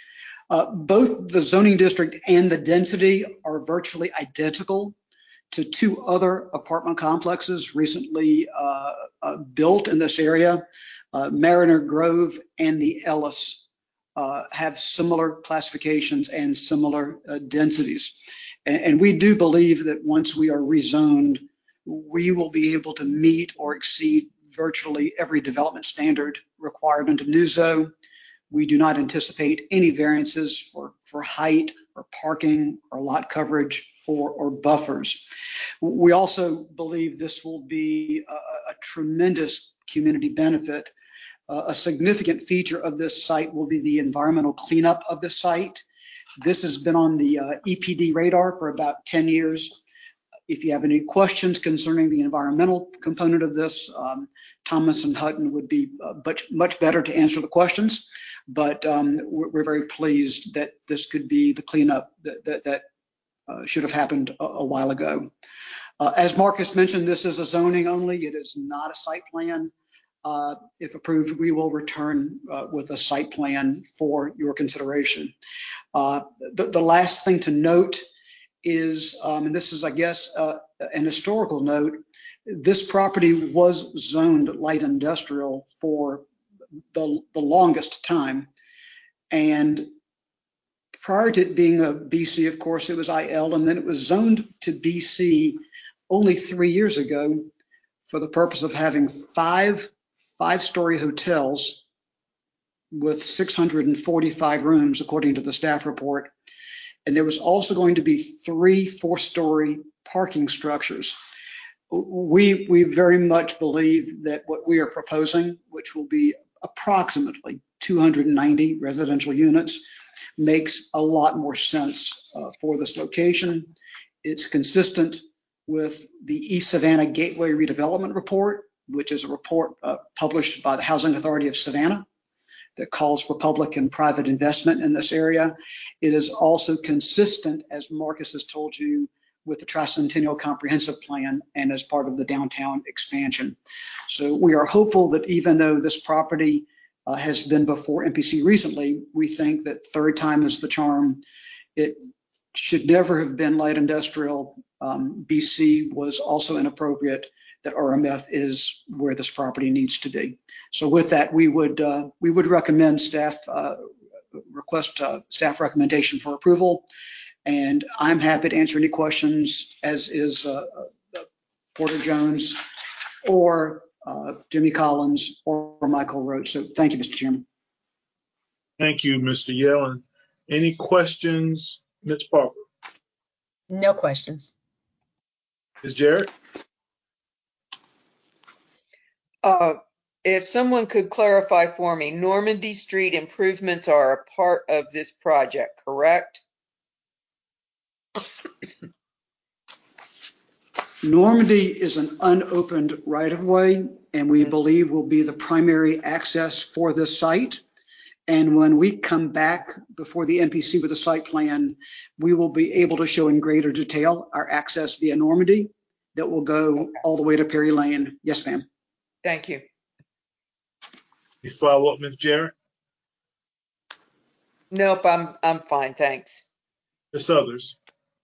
Both the zoning district and the density are virtually identical to two other apartment complexes recently built in this area. Mariner Grove and the Ellis have similar classifications and similar densities. And we do believe that once we are rezoned, we will be able to meet or exceed virtually every development standard required under NUZO. We do not anticipate any variances for height or parking or lot coverage or buffers. We also believe this will be a tremendous community benefit. A significant feature of this site will be the environmental cleanup of the site. This has been on the EPD radar for about 10 years. If you have any questions concerning the environmental component of this, Thomas and Hutton would be much better to answer the questions. But we're very pleased that this could be the cleanup that should have happened a while ago. As Marcus mentioned, this is a zoning only. It is not a site plan. If approved, we will return with a site plan for your consideration. The last thing to note is, and this is, I guess, an historical note, this property was zoned light industrial for the longest time. And prior to it being a BC, of course, it was IL, and then it was zoned to BC only 3 years ago for the purpose of having five-story hotels with 645 rooms, according to the staff report. And there was also going to be 3 4-story parking structures. We very much believe that what we are proposing, which will be approximately 290 residential units, makes a lot more sense for this location. It's consistent with the East Savannah Gateway Redevelopment Report, which is a report published by the Housing Authority of Savannah that calls for public and private investment in this area. It is also consistent, as Marcus has told you, with the Tricentennial Comprehensive Plan and as part of the downtown expansion. So we are hopeful that even though this property has been before MPC recently, we think that third time is the charm. It should never have been light industrial. BC was also inappropriate. That RMF is where this property needs to be. So with that, we would recommend staff staff recommendation for approval. And I'm happy to answer any questions, as is Porter Jones or Jimmy Collins or Michael Roach. So thank you, Mr. Chairman. Thank you, Mr. Yellen. Any questions, Ms. Parker? No questions. Ms. Jarrett? If someone could clarify for me, Normandy Street improvements are a part of this project, correct? Normandy is an unopened right-of-way, and we believe will be the primary access for this site. And when we come back before the MPC with a site plan, we will be able to show in greater detail our access via Normandy that will go all the way to Perry Lane. Yes, ma'am. Thank you. You follow up, Ms. Jarrett? Nope, I'm fine, thanks. Ms. Others?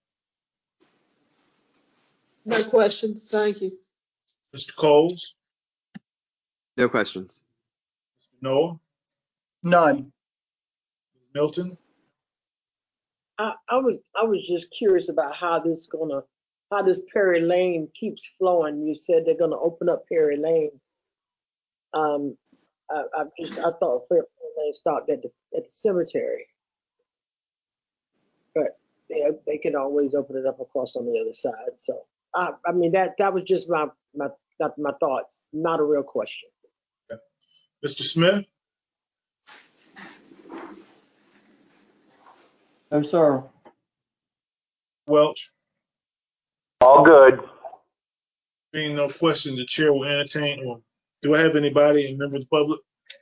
No questions. Thank you. Mr. Coles? No questions. Noah? None. Ms. Milton? I was just curious about how this Perry Lane keeps flowing. You said they're gonna open up Perry Lane. I thought Perry Lane stopped at the cemetery, but they can always open it up across on the other side. So I mean that was just my That's my thoughts. Not a real question. Mr. Smith? No, sir. Welch? All good. Being no question, the chair will entertain, or do I have anybody, a member of the public?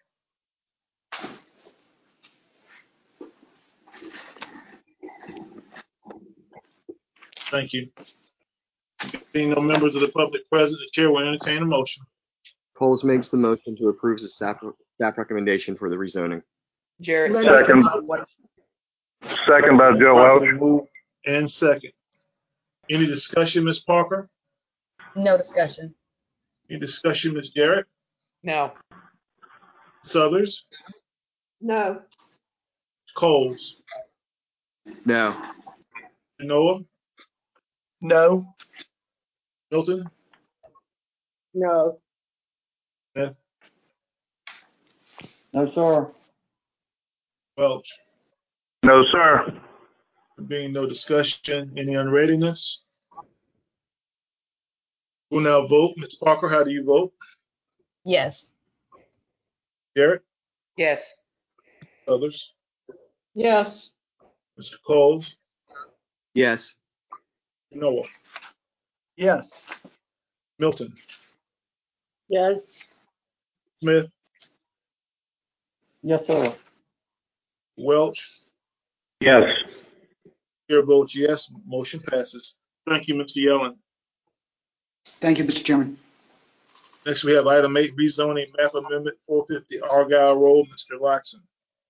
Thank you. Being no members of the public present, the chair will entertain a motion. Coles makes the motion to approve the staff recommendation for the rezoning. Jarrett, Let me Second. say what- Second by Joe Properly Welch. moved and second. Any discussion, Ms. Parker? No discussion. Any discussion, Ms. Jarrett? no. Others? No. Coles? No. Noah? No. Milton? No, Smith? No, sir. Welch? No, sir. There being no discussion, any unreadiness? We'll now vote. Ms. Parker, how do you vote? Yes. Jarrett? Yes. Others? Yes. Mr. Coles? Yes. Noah? Yes. Milton? yes, Smith? Yes, sir. Welch? Yes. Chair votes yes, motion passes. Thank you, Mr. Yellen. Thank you, Mr. Chairman. Next, we have item 8, rezoning map amendment 450 Argyle Road. Mr. Lotson.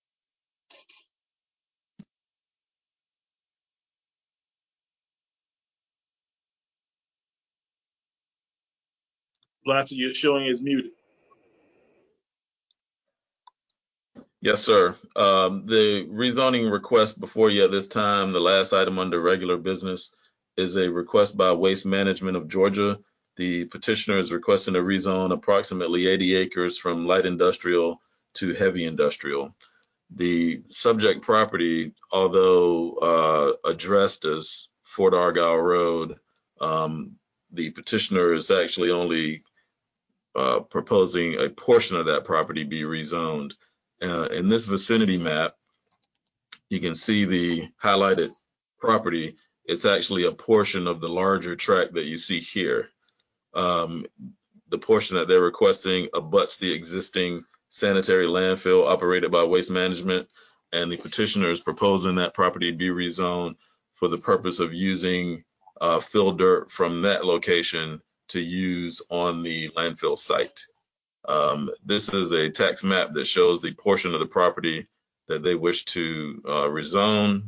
Lotson, you're showing is muted. Yes, sir. The rezoning request before you at this time, the last item under regular business, is a request by Waste Management of Georgia. The petitioner is requesting to rezone approximately 80 acres from light industrial to heavy industrial. The subject property, although addressed as Fort Argyle Road, the petitioner is actually only proposing a portion of that property be rezoned. In this vicinity map, you can see the highlighted property. It's actually a portion of the larger tract that you see here. The portion that they're requesting abuts the existing sanitary landfill operated by Waste Management, and the petitioner is proposing that property be rezoned for the purpose of using fill dirt from that location to use on the landfill site. This is a tax map that shows the portion of the property that they wish to rezone.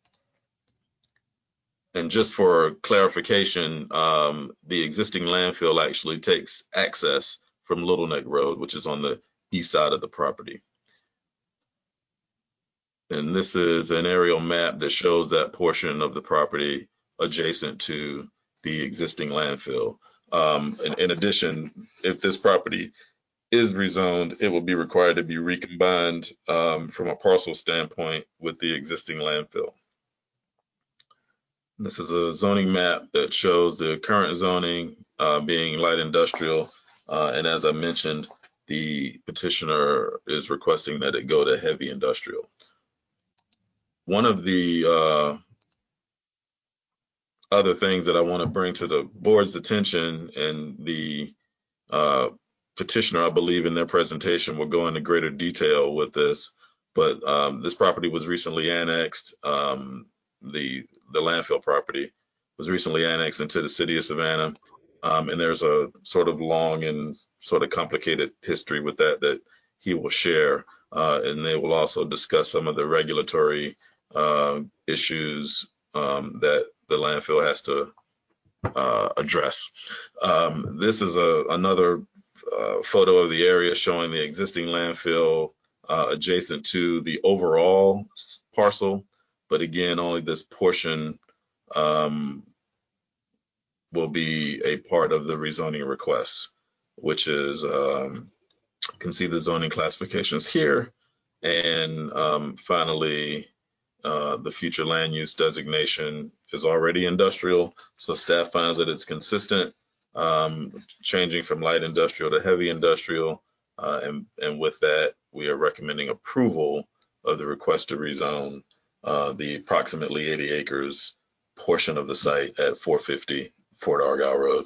And just for clarification, the existing landfill actually takes access from Little Neck Road, which is on the east side of the property. And this is an aerial map that shows that portion of the property adjacent to the existing landfill. In addition, if this property is rezoned, it will be required to be recombined from a parcel standpoint with the existing landfill. This is a zoning map that shows the current zoning being light industrial. And as I mentioned, the petitioner is requesting that it go to heavy industrial. One of the other things that I want to bring to the board's attention, and the petitioner, I believe, in their presentation will go into greater detail with this, but this property was recently annexed. The landfill property was recently annexed into the city of Savannah, and there's a sort of long and sort of complicated history with that he will share, and they will also discuss some of the regulatory issues that the landfill has to address. This is another photo of the area showing the existing landfill adjacent to the overall parcel, but again, only this portion will be a part of the rezoning request, which is, you can see the zoning classifications here, and finally, the future land use designation is already industrial, so staff finds that it's consistent changing from light industrial to heavy industrial. And with that, we are recommending approval of the request to rezone the approximately 80 acres portion of the site at 450 Fort Argyle Road.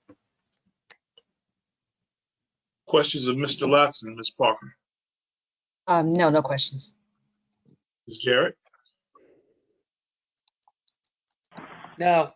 Questions of Mr. Lotson, Ms. Parker, No, no questions. Ms. Jarrett, No.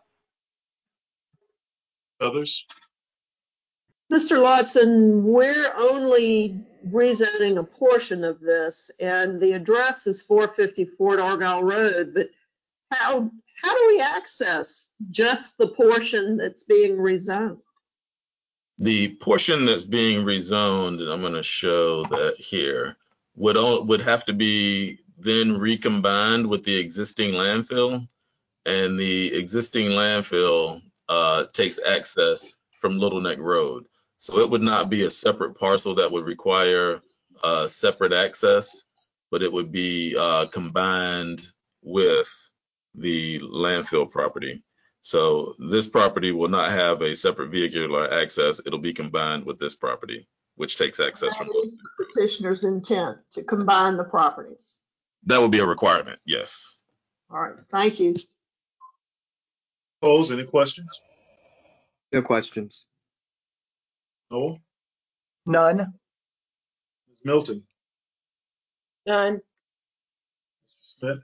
others? Mr. Lotson, we're only rezoning a portion of this, and the address is 450 Fort Argyle Road, but how do we access just the portion that's being rezoned? The portion that's being rezoned, and I'm going to show that here, would have to be then recombined with the existing landfill, and the existing landfill takes access from Little Neck Road. So it would not be a separate parcel that would require separate access, but it would be combined with the landfill property. So this property will not have a separate vehicular access. It'll be combined with this property, which takes access from That is the petitioner's intent, to combine the properties. That would be a requirement, yes. All right, thank you. Opposed, any questions? No questions. Noel, None. Ms. Milton, None. Mr. Smith,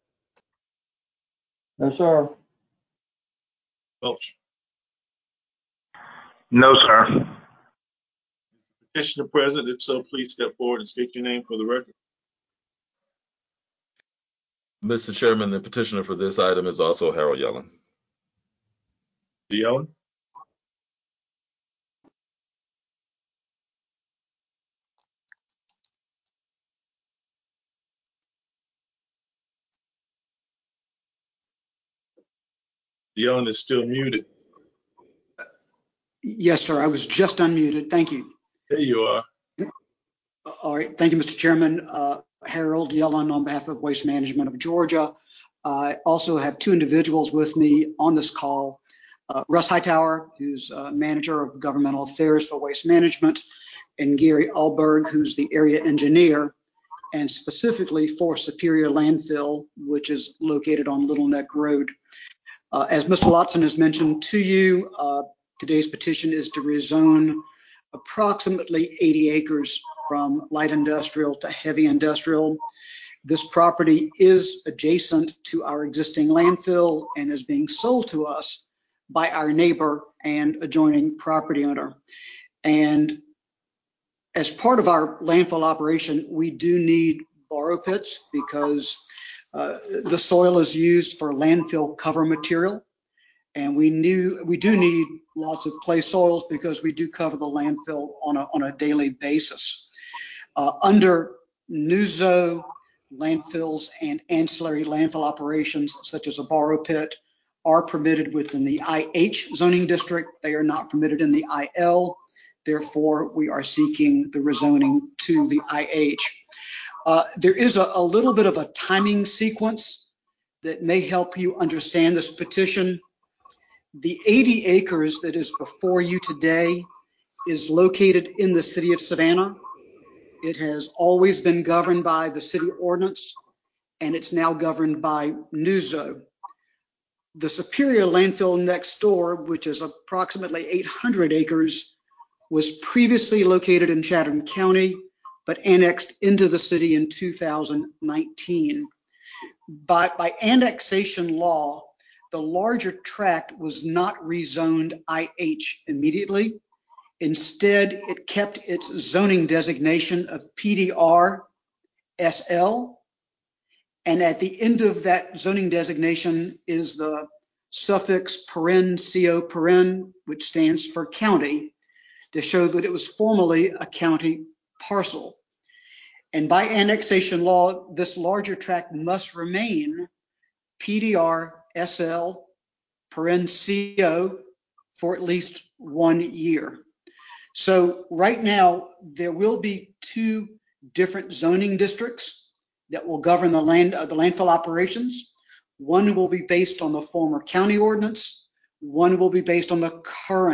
No, sir. Welch, No, sir. petitioner present. If so, please step forward and state your name for the record. Mr. Chairman, the petitioner for this item is also Harold Yellen. Mr. Yellen, Mr. Yellen is still muted. Yes, sir. I was just unmuted. Thank you. There you are. All right. Thank you, Mr. Chairman. Harold Yellen on behalf of Waste Management of Georgia. I also have two individuals with me on this call. Russ Hightower, who's manager of governmental affairs for Waste Management, and Gary Alberg, who's the area engineer, and specifically for Superior Landfill, which is located on Little Neck Road. As Mr. Lotson has mentioned to you, today's petition is to rezone approximately 80 acres from light industrial to heavy industrial. This property is adjacent to our existing landfill and is being sold to us by our neighbor and adjoining property owner. And as part of our landfill operation, we do need borrow pits because the soil is used for landfill cover material. And we do need lots of clay soils because we do cover the landfill on a daily basis. Under NUZO, landfills and ancillary landfill operations, such as a borrow pit, are permitted within the IH zoning district. They are not permitted in the IL. Therefore, we are seeking the rezoning to the IH. There is a little bit of a timing sequence that may help you understand this petition. The 80 acres that is before you today is located in the city of Savannah. It has always been governed by the city ordinance, and it's now governed by NUZO. The Superior landfill next door, which is approximately 800 acres, was previously located in Chatham County, but annexed into the city in 2019. By annexation law, the larger tract was not rezoned IH immediately. Instead, it kept its zoning designation of PDR SL. And at the end of that zoning designation is the suffix CO, which stands for county, to show that it was formerly a county parcel. And by annexation law, this larger tract must remain PDR SL CO for at least 1 year. So right now, there will be two different zoning districts that will govern the landfill operations. One will be based on the former county ordinance. One will be based on the current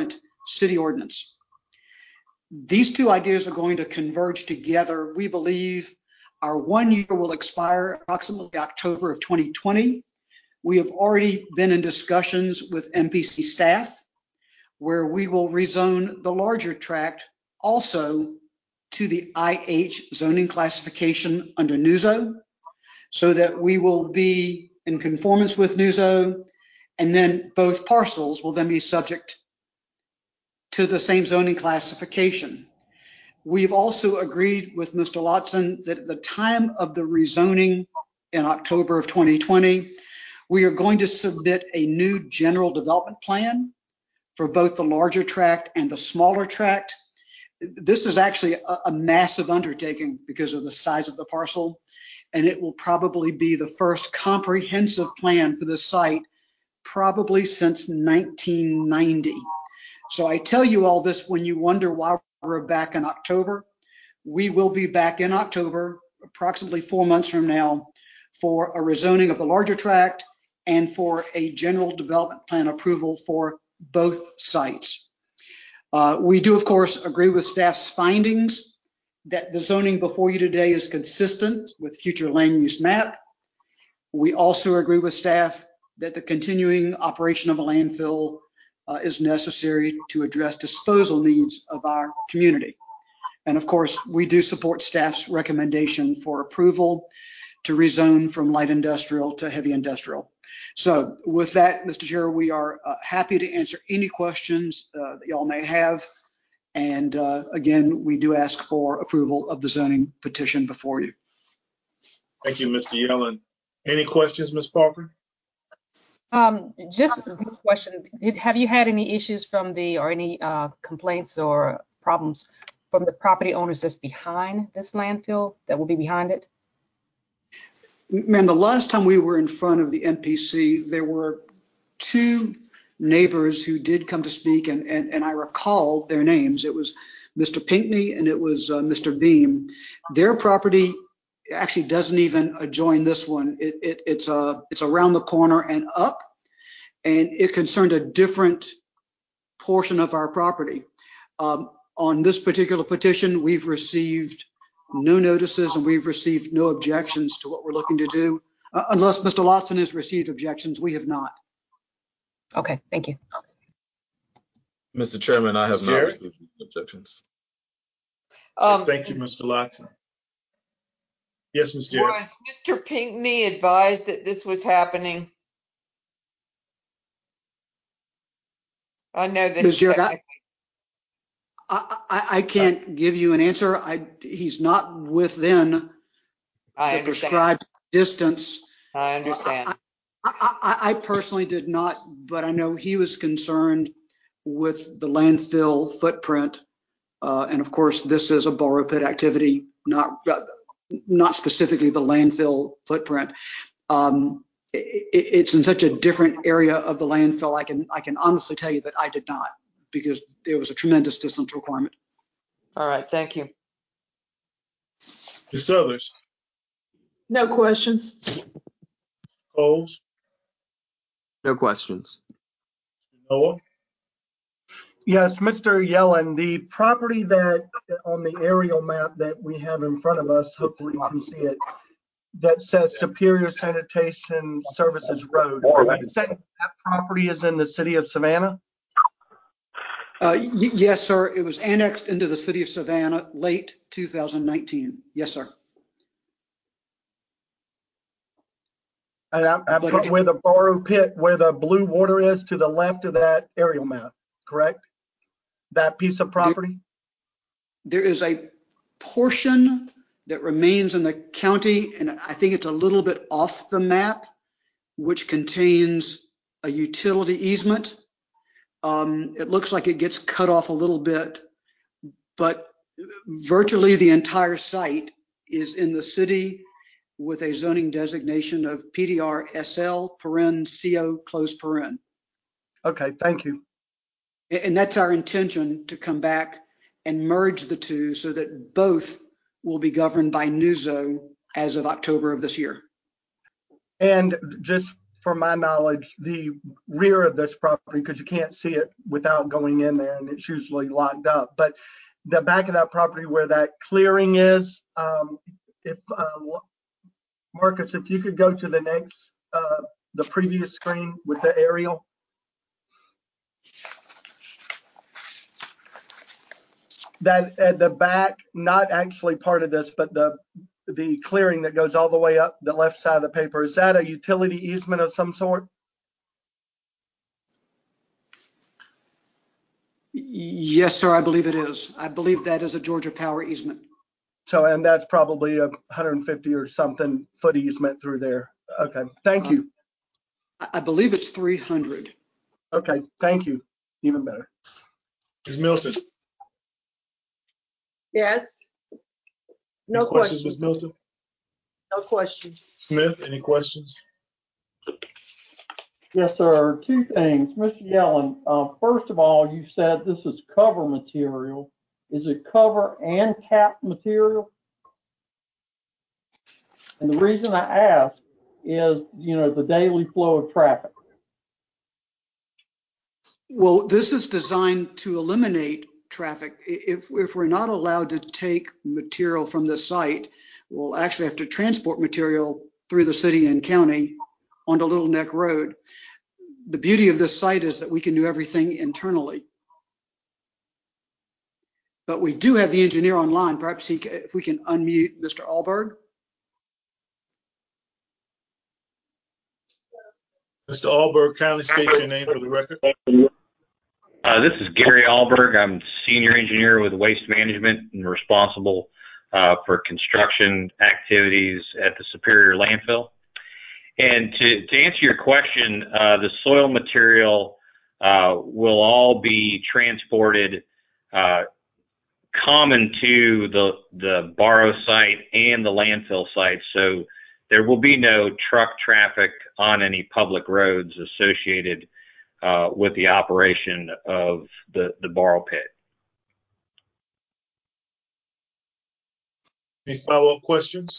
city ordinance. These two ideas are going to converge together. We believe our 1 year will expire approximately October of 2020. We have already been in discussions with MPC staff where we will rezone the larger tract also to the IH zoning classification under NUZO, so that we will be in conformance with NUZO, and then both parcels will then be subject to the same zoning classification. We've also agreed with Mr. Lotson that at the time of the rezoning in October of 2020, we are going to submit a new general development plan for both the larger tract and the smaller tract. This is actually a massive undertaking because of the size of the parcel, and it will probably be the first comprehensive plan for the site probably since 1990. So I tell you all this when you wonder why we're back in October. We will be back in October, approximately 4 months from now, for a rezoning of the larger tract and for a general development plan approval for both sites. We do, of course, agree with staff's findings that the zoning before you today is consistent with future land use map. We also agree with staff that the continuing operation of a landfill is necessary to address disposal needs of our community. And of course, we do support staff's recommendation for approval to rezone from light industrial to heavy industrial. So with that, Mr. Chair, we are happy to answer any questions that y'all may have. And again, we do ask for approval of the zoning petition before you. Thank you, Mr. Yellen. Any questions, Ms. Parker? Just a question. Have you had any issues from or any complaints or problems from the property owners that's behind this landfill that will be behind it? Man, the last time we were in front of the MPC, there were two neighbors who did come to speak, and I recall their names. It was Mr. Pinckney and it was Mr. Beam. Their property actually doesn't even adjoin this one. It's around the corner and up, and it concerned a different portion of our property. On this particular petition, we've received no notices and we've received no objections to what we're looking to do. Unless Mr. Lotson has received objections, we have not. Okay, thank you. Mr. Chairman, I have not received objections. Thank you, Mr. Lotson. Yes, Ms. Jarrett. Was Mr. Pinckney advised that this was happening? I know that. Ms. Jarrett, I can't give you an answer. He's not within the prescribed distance. I understand. I personally did not, but I know he was concerned with the landfill footprint. And of course, this is a borrow pit activity, not specifically the landfill footprint. It's in such a different area of the landfill. I can honestly tell you that I did not, because there was a tremendous distance requirement. All right, thank you. Ms. Southers. No questions. Coles. No questions. Noah. Yes, Mr. Yellen, the property that on the aerial map that we have in front of us, hopefully you can see it, that says Superior Sanitation Services Road. Are you saying that property is in the city of Savannah? Yes, sir. It was annexed into the city of Savannah late 2019. Yes, sir. And I put where the borrow pit, where the blue water is, to the left of that aerial map, correct? That piece of property? There is a portion that remains in the county, and I think it's a little bit off the map, which contains a utility easement. It looks like it gets cut off a little bit, but virtually the entire site is in the city with a zoning designation of PDR SL CO close paren. Okay, thank you. And that's our intention, to come back and merge the two so that both will be governed by NUZO as of October of this year. And just from my knowledge, the rear of this property, because you can't see it without going in there, and it's usually locked up. But the back of that property where that clearing is, if Marcus, if you could go to the next, the previous screen with the aerial. That at the back, not actually part of this, but the clearing that goes all the way up the left side of the paper, is that a utility easement of some sort? Yes, sir, I believe it is. I believe that is a Georgia Power easement. So, and that's probably a 150 or something foot easement through there. Okay, thank you. I believe it's 300. Okay, thank you. Even better. Ms. Milton, Yes. No any questions, questions. Ms. Milton? No questions. Smith, any questions? Yes, sir. Two things. Mr. Yellen, first of all, you said this is cover material. Is it cover and cap material? And the reason I ask is, the daily flow of traffic. Well, this is designed to eliminate traffic. If we're not allowed to take material from the site, we'll actually have to transport material through the city and county onto Little Neck Road. The beauty of this site is that we can do everything internally. But we do have the engineer online. Perhaps if we can unmute Mr. Alberg. Mr. Alberg, kindly state your name for the record. This is Gary Alberg. I'm senior engineer with Waste Management and responsible for construction activities at the Superior Landfill. And to answer your question, the soil material will all be transported common to the borrow site and the landfill site. So there will be no truck traffic on any public roads associated with the operation of the borrow pit. Any follow-up questions?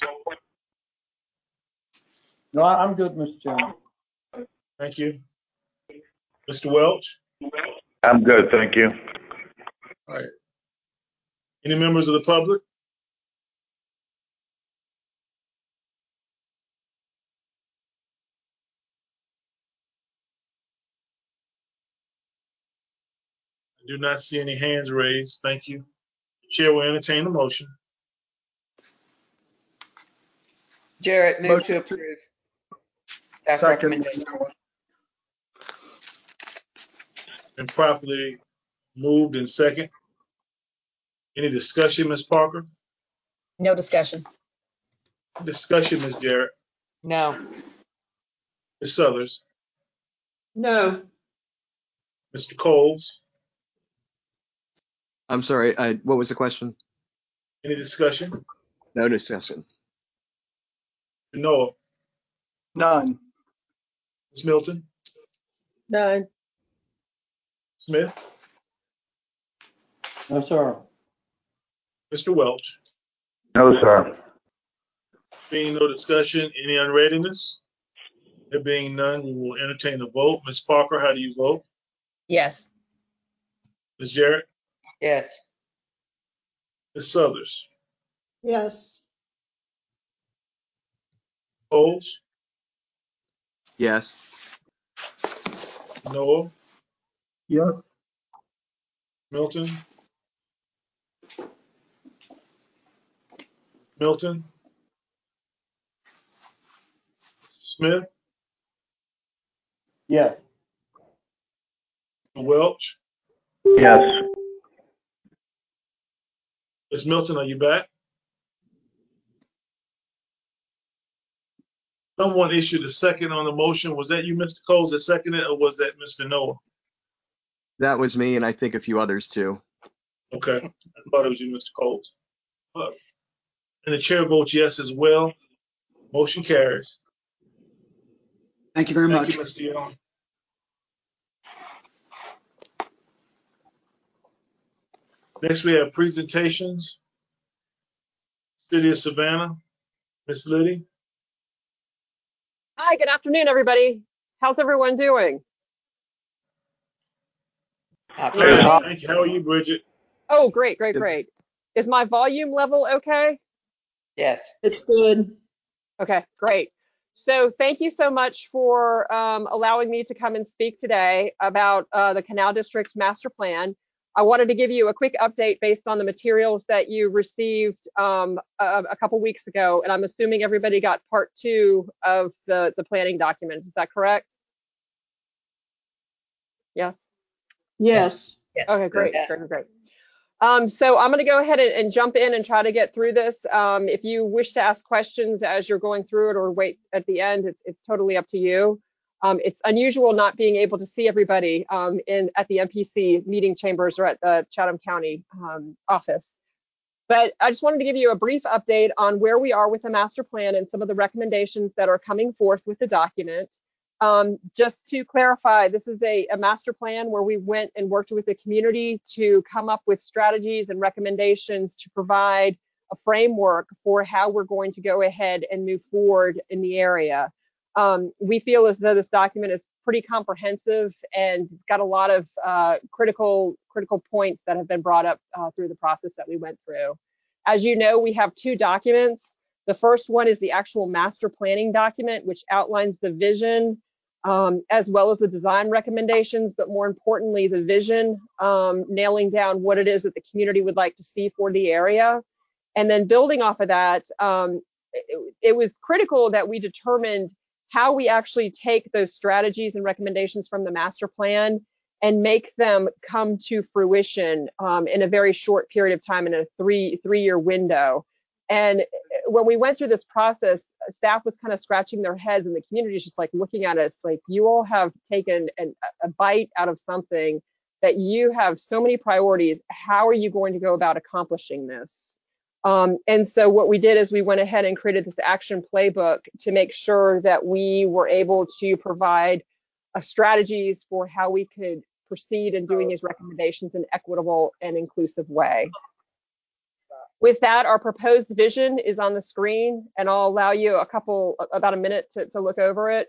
No, I'm good, Mr. Chairman. Thank you. Mr. Welch? I'm good, thank you. All right. Any members of the public? I do not see any hands raised. Thank you. Chair will entertain a motion. Jarrett, move to approve. Staff Second. recommendation. Been properly moved and second. Any discussion, Ms. Parker? No discussion. Discussion, Ms. Jarrett. No. Ms. Suthers. No. Mr. Coles. I'm sorry, what was the question? Any discussion? No discussion. Noah. None. Ms. Milton. None. Smith. No, sir. Mr. Welch. No, sir. Being no discussion, any unreadiness? There being none, we will entertain a vote. Ms. Parker, how do you vote? Yes. Ms. Jarrett? Yes. Ms. Suthers? Yes. Coles? Yes. Noah? Yes. Milton? Milton? Smith? Yes. Welch? Yes. Ms. Milton, are you back? Someone issued a second on the motion. Was that you, Mr. Coles, that seconded, or was that Mr. Noah? That was me, and I think a few others too. Okay, I thought it was you, Mr. Coles. And the chair votes yes as well. Motion carries. Thank you very Thank much. you, Mr. Young. Next, we have presentations. City of Savannah, Ms. Liddy. Hi, good afternoon, everybody. How's everyone doing? Can you Good. hear me? Thank you. How are you, Bridget? Oh, great, great, Good. great. Is my volume level okay? Yes. It's good. Okay, great. So thank you so much for allowing me to come and speak today about the Canal District Master Plan. I wanted to give you a quick update based on the materials that you received a couple weeks ago, and I'm assuming everybody got part 2 of the planning document. Is that correct? Yes? Yes. Yes. Okay, great, Yes. great, great. So I'm going to go ahead and jump in and try to get through this. If you wish to ask questions as you're going through it or wait at the end, it's totally up to you. It's unusual not being able to see everybody at the MPC meeting chambers or at the Chatham County office. But I just wanted to give you a brief update on where we are with the master plan and some of the recommendations that are coming forth with the document. Just to clarify, this is a master plan where we went and worked with the community to come up with strategies and recommendations to provide a framework for how we're going to go ahead and move forward in the area. We feel as though this document is pretty comprehensive and it's got a lot of critical points that have been brought up through the process that we went through. As you know, we have 2 documents. The first one is the actual master planning document, which outlines the vision as well as the design recommendations, but more importantly, the vision, nailing down what it is that the community would like to see for the area. And then building off of that, it was critical that we determined how we actually take those strategies and recommendations from the master plan and make them come to fruition in a very short period of time, in a three-year window. And when we went through this process, staff was kind of scratching their heads and the community is just like looking at us like, you all have taken a bite out of something, that you have so many priorities. How are you going to go about accomplishing this? And so what we did is we went ahead and created this action playbook to make sure that we were able to provide strategies for how we could proceed in doing these recommendations in an equitable and inclusive way. With that, our proposed vision is on the screen, and I'll allow you about a minute to look over it.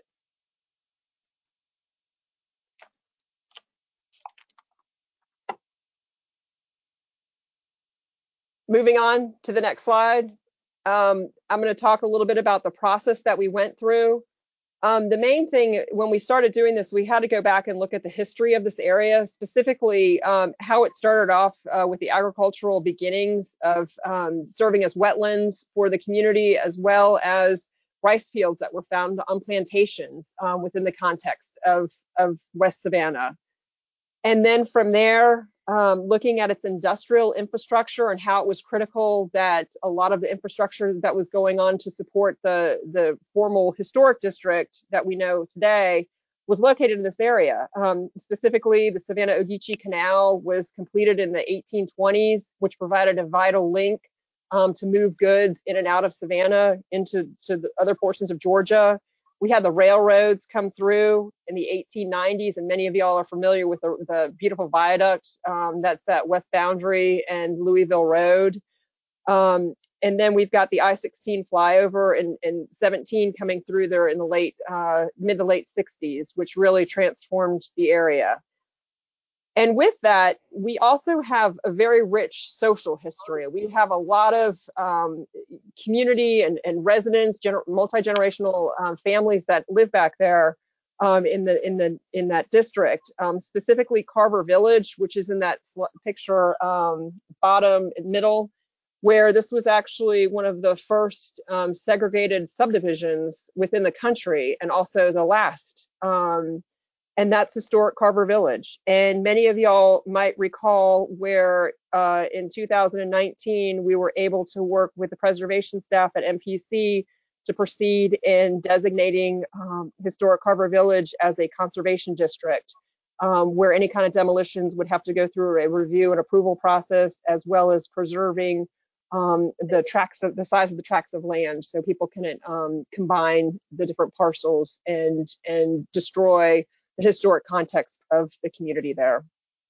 Moving on to the next slide, I'm going to talk a little bit about the process that we went through. The main thing, when we started doing this, we had to go back and look at the history of this area, specifically how it started off with the agricultural beginnings of serving as wetlands for the community, as well as rice fields that were found on plantations within the context of West Savannah. And then from there, looking at its industrial infrastructure and how it was critical that a lot of the infrastructure that was going on to support the formal historic district that we know today was located in this area. Specifically, the Savannah-Ogeechee Canal was completed in the 1820s, which provided a vital link to move goods in and out of Savannah into the other portions of Georgia. We had the railroads come through in the 1890s, and many of y'all are familiar with the beautiful viaduct that's at West Boundary and Louisville Road. And then we've got the I-16 flyover in 17 coming through there in the mid to late 60s, which really transformed the area. And with that, we also have a very rich social history. We have a lot of community and residents, multi-generational families that live back there in that district. Specifically, Carver Village, which is in that picture bottom middle, where this was actually one of the first segregated subdivisions within the country, and also the last. And that's historic Carver Village. And many of y'all might recall where in 2019, we were able to work with the preservation staff at MPC to proceed in designating historic Carver Village as a conservation district, where any kind of demolitions would have to go through a review and approval process, as well as preserving the size of the tracts of land, so people can combine the different parcels and destroy the historic context of the community there.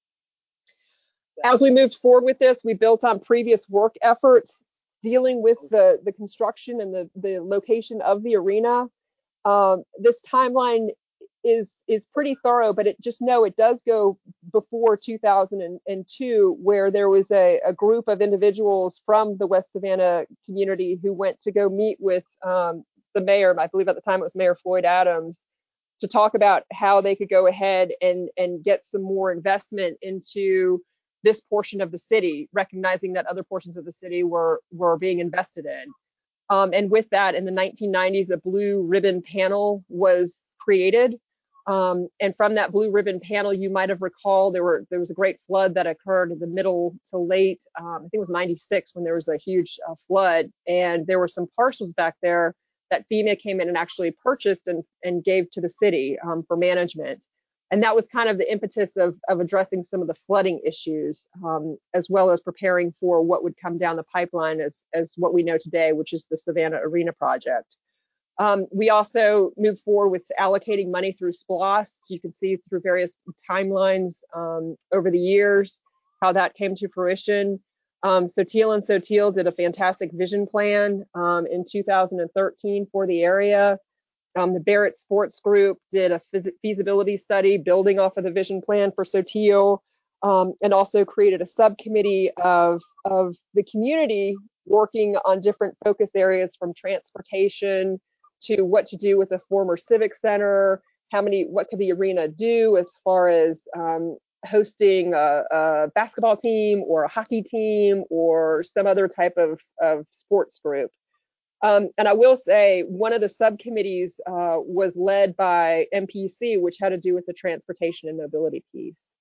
As we moved forward with this, we built on previous work efforts dealing with the construction and the location of the arena. This timeline is pretty thorough, but it does go before 2002, where there was a group of individuals from the West Savannah community who went to go meet with the mayor. I believe at the time it was Mayor Floyd Adams, to talk about how they could go ahead and get some more investment into this portion of the city, recognizing that other portions of the city were being invested in. And with that, in the 1990s, a blue ribbon panel was created. And from that blue ribbon panel, you might have recalled there was a great flood that occurred in the middle to late, I think it was 96, when there was a huge flood. And there were some parcels back there that FEMA came in and actually purchased and gave to the city for management. And that was kind of the impetus of addressing some of the flooding issues, as well as preparing for what would come down the pipeline as what we know today, which is the Savannah Arena project. We also moved forward with allocating money through SPLOST. You can see through various timelines over the years how that came to fruition. Sotil and Sotil did a fantastic vision plan in 2013 for the area. The Barrett Sports Group did a feasibility study building off of the vision plan for Sotil, and also created a subcommittee of the community working on different focus areas, from transportation to what to do with the former Civic Center, what could the arena do as far as hosting a basketball team or a hockey team or some other type of sports group. And I will say one of the subcommittees was led by MPC, which had to do with the transportation and mobility piece.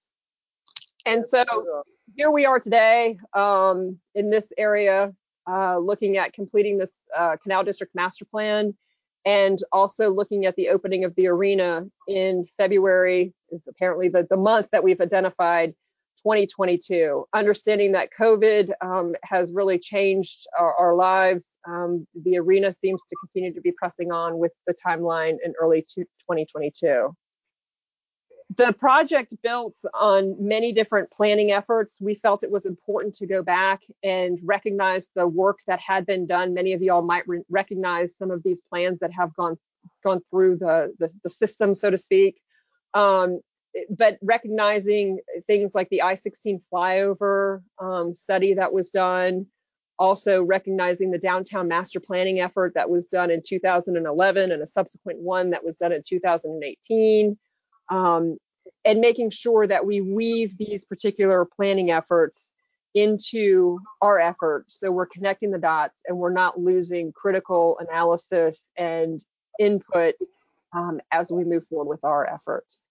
And so here we are today in this area, looking at completing this Canal District Master Plan, and also looking at the opening of the arena in February, is apparently the month that we've identified, 2022. Understanding that COVID has really changed our lives, the arena seems to continue to be pressing on with the timeline in early 2022. The project built on many different planning efforts. We felt it was important to go back and recognize the work that had been done. Many of y'all might recognize some of these plans that have gone through the system, so to speak. But recognizing things like the I-16 flyover study that was done, also recognizing the downtown master planning effort that was done in 2011 and a subsequent one that was done in 2018. And making sure that we weave these particular planning efforts into our efforts, so we're connecting the dots and we're not losing critical analysis and input as we move forward with our efforts.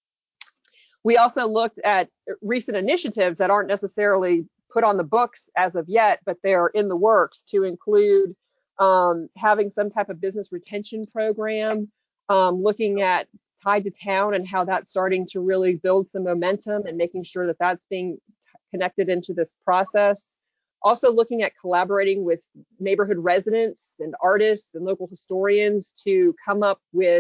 We also looked at recent initiatives that aren't necessarily put on the books as of yet, but they're in the works, to include having some type of business retention program, looking at tied to town and how that's starting to really build some momentum, and making sure that that's being connected into this process. Also looking at collaborating with neighborhood residents and artists and local historians to come up with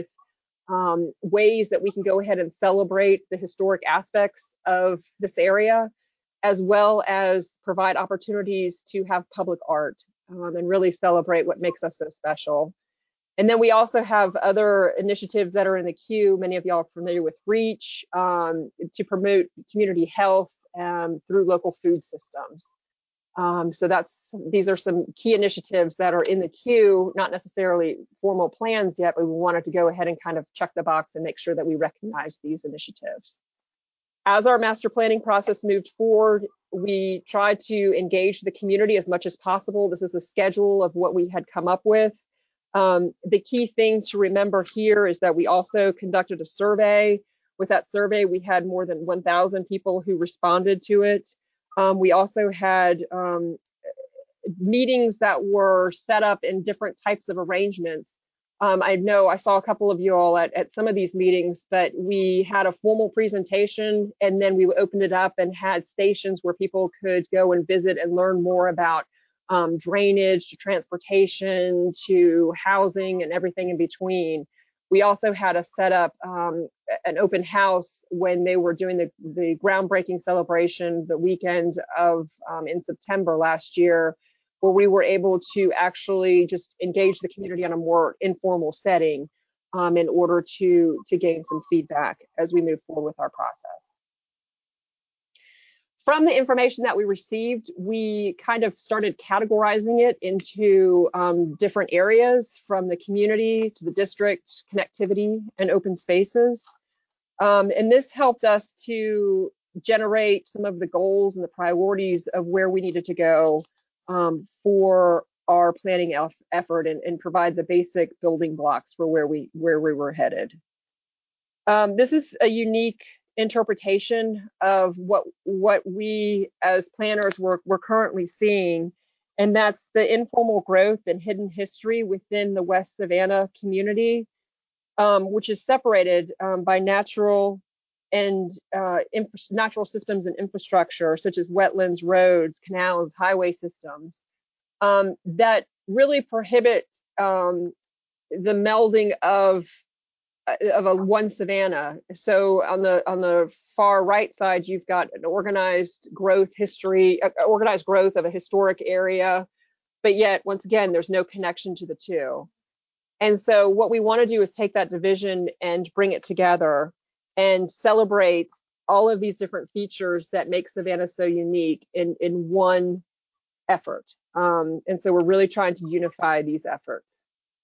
ways that we can go ahead and celebrate the historic aspects of this area, as well as provide opportunities to have public art and really celebrate what makes us so special. And then we also have other initiatives that are in the queue. Many of y'all are familiar with REACH, to promote community health through local food systems. So these are some key initiatives that are in the queue, not necessarily formal plans yet, but we wanted to go ahead and kind of check the box and make sure that we recognize these initiatives. As our master planning process moved forward, we tried to engage the community as much as possible. This is a schedule of what we had come up with. The key thing to remember here is that we also conducted a survey. With that survey, we had more than 1,000 people who responded to it. We also had meetings that were set up in different types of arrangements. I know I saw a couple of you all at some of these meetings, but we had a formal presentation, and then we opened it up and had stations where people could go and visit and learn more about drainage, to transportation, to housing, and everything in between. We also had a set up an open house when they were doing the groundbreaking celebration the weekend of in September last year, where we were able to actually just engage the community on a more informal setting. in order to gain some feedback as we move forward with our process. From the information that we received, we kind of started categorizing it into different areas, from the community to the district, connectivity, and open spaces. And this helped us to generate some of the goals and the priorities of where we needed to go for our planning effort, and provide the basic building blocks for where we were headed. This is a unique interpretation of what we as planners we're currently seeing, and that's the informal growth and hidden history within the West Savannah community, which is separated by natural systems and infrastructure, such as wetlands, roads, canals, highway systems, that really prohibit the melding of a one Savannah. So on the far right side, you've got an organized growth history, organized growth of a historic area, but yet once again, there's no connection to the two. And so what we want to do is take that division and bring it together and celebrate all of these different features that make Savannah so unique in one effort. And so we're really trying to unify these efforts.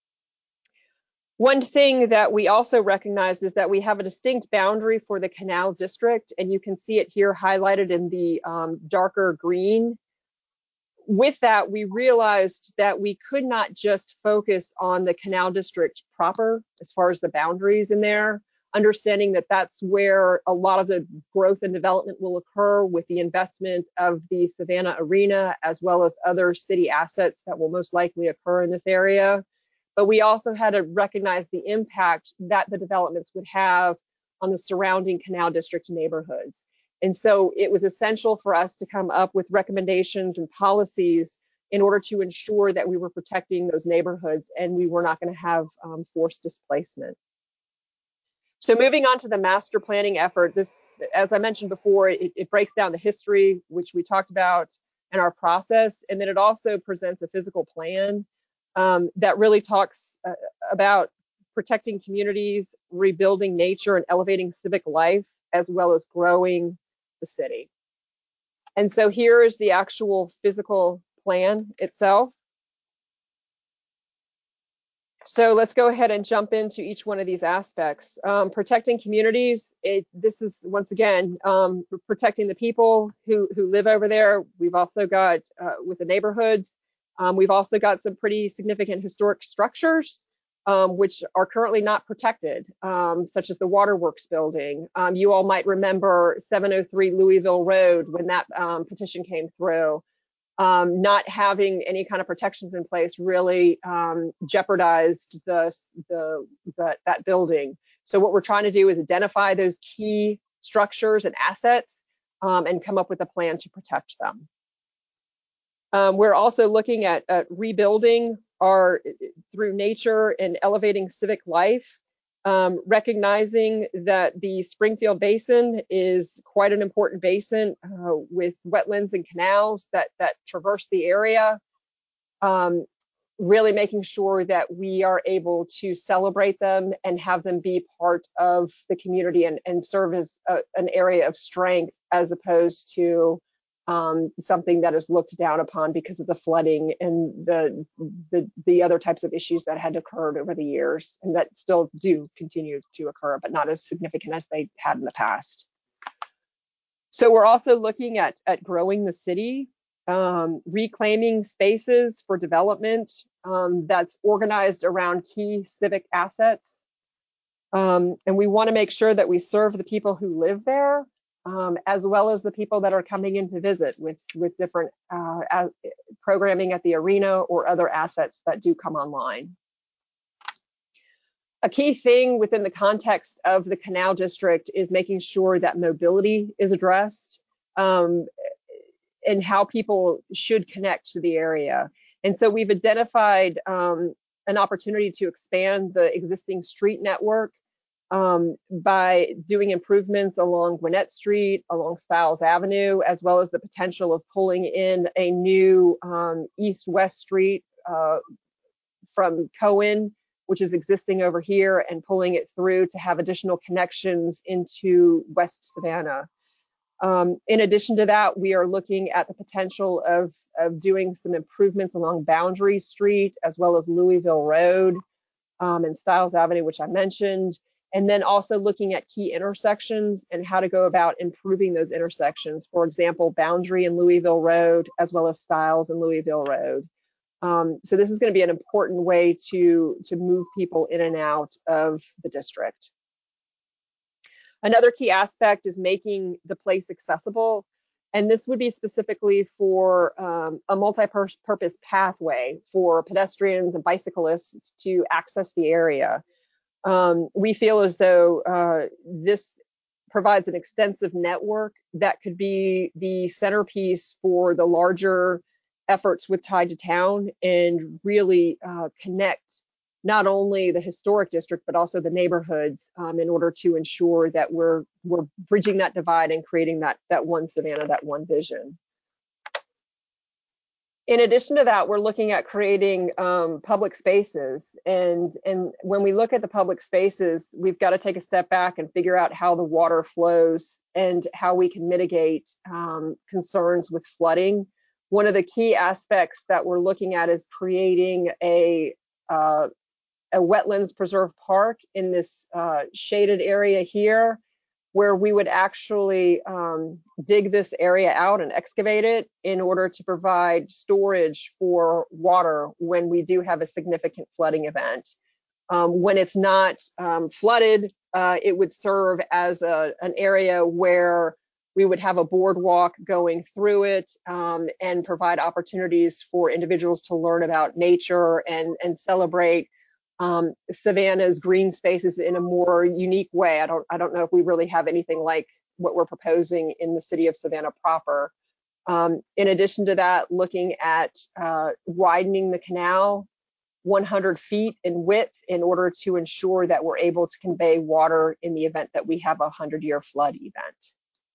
One thing that we also recognized is that we have a distinct boundary for the Canal District, and you can see it here highlighted in the darker green. With that, we realized that we could not just focus on the Canal District proper as far as the boundaries in there, understanding that that's where a lot of the growth and development will occur with the investment of the Savannah Arena, as well as other city assets that will most likely occur in this area. But we also had to recognize the impact that the developments would have on the surrounding Canal District neighborhoods. And so it was essential for us to come up with recommendations and policies in order to ensure that we were protecting those neighborhoods and we were not going to have forced displacement. So moving on to the master planning effort, this, as I mentioned before, it breaks down the history, which we talked about, and our process, and then it also presents a physical plan that really talks about protecting communities, rebuilding nature, and elevating civic life, as well as growing the city. And so here is the actual physical plan itself. So let's go ahead and jump into each one of these aspects. Protecting communities, this is once again protecting the people who live over there. We've also got with the neighborhoods, we've also got some pretty significant historic structures which are currently not protected, such as the Waterworks building. You all might remember 703 Louisville Road when that petition came through. Not having any kind of protections in place really jeopardized that building. So what we're trying to do is identify those key structures and assets and come up with a plan to protect them. We're also looking at rebuilding through nature and elevating civic life, recognizing that the Springfield Basin is quite an important basin with wetlands and canals that traverse the area, really making sure that we are able to celebrate them and have them be part of the community and serve as an area of strength, as opposed to something that is looked down upon because of the flooding and the other types of issues that had occurred over the years and that still do continue to occur, but not as significant as they had in the past. So we're also looking at growing the city, reclaiming spaces for development that's organized around key civic assets. And we want to make sure that we serve the people who live there, as well as the people that are coming in to visit with different programming at the arena or other assets that do come online. A key thing within the context of the Canal District is making sure that mobility is addressed and how people should connect to the area. And so we've identified an opportunity to expand the existing street network by doing improvements along Gwinnett Street, along Stiles Avenue, as well as the potential of pulling in a new east-west street from Cohen which is existing over here, and pulling it through to have additional connections into West Savannah. In addition to that, we are looking at the potential of doing some improvements along Boundary Street, as well as Louisville Road and Stiles Avenue, which I mentioned, and then also looking at key intersections and how to go about improving those intersections. For example, Boundary and Louisville Road, as well as Stiles and Louisville Road. So this is going to be an important way to move people in and out of the district. Another key aspect is making the place accessible, and this would be specifically for a multi-purpose pathway for pedestrians and bicyclists to access the area. We feel as though this provides an extensive network that could be the centerpiece for the larger efforts with Tide to Town, and really connect not only the historic district, but also the neighborhoods in order to ensure that we're bridging that divide and creating that one Savannah, that one vision. In addition to that, we're looking at creating public spaces. And when we look at the public spaces, we've got to take a step back and figure out how the water flows and how we can mitigate concerns with flooding. One of the key aspects that we're looking at is creating a wetlands preserve park in this shaded area here, where we would actually dig this area out and excavate it in order to provide storage for water when we do have a significant flooding event. When it's not flooded, it would serve as an area where we would have a boardwalk going through it and provide opportunities for individuals to learn about nature and celebrate Savannah's green spaces in a more unique way. I don't know if we really have anything like what we're proposing in the city of Savannah proper. In addition to that, looking at widening the canal 100 feet in width in order to ensure that we're able to convey water in the event that we have a 100-year flood event.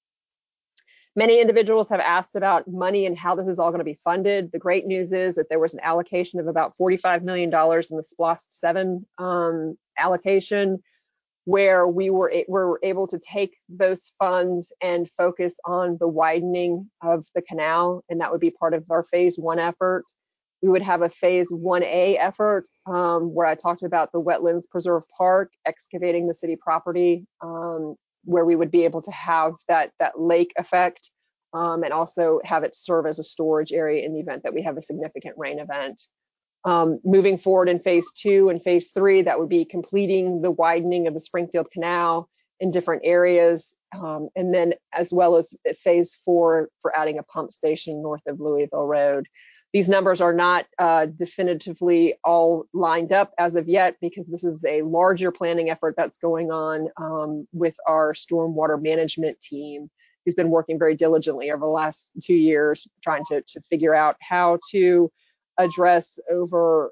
Many individuals have asked about money and how this is all going to be funded. The great news is that there was an allocation of about $45 million in the SPLOST 7 allocation, where we were able to take those funds and focus on the widening of the canal, and that would be part of our phase 1 effort. We would have a phase 1A effort where I talked about the Wetlands Preserve Park, excavating the city property, where we would be able to have that lake effect and also have it serve as a storage area in the event that we have a significant rain event. Moving forward in phase 2 and phase 3, that would be completing the widening of the Springfield Canal in different areas, and then as well as phase 4 for adding a pump station north of Louisville Road. These numbers are not definitively all lined up as of yet, because this is a larger planning effort that's going on with our stormwater management team, who's been working very diligently over the last 2 years, trying to figure out how to address over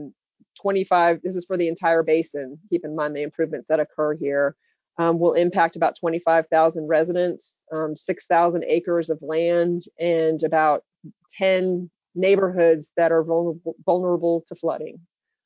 25, this is for the entire basin, keep in mind the improvements that occur here, will impact about 25,000 residents, 6,000 acres of land, and about 10 neighborhoods that are vulnerable to flooding.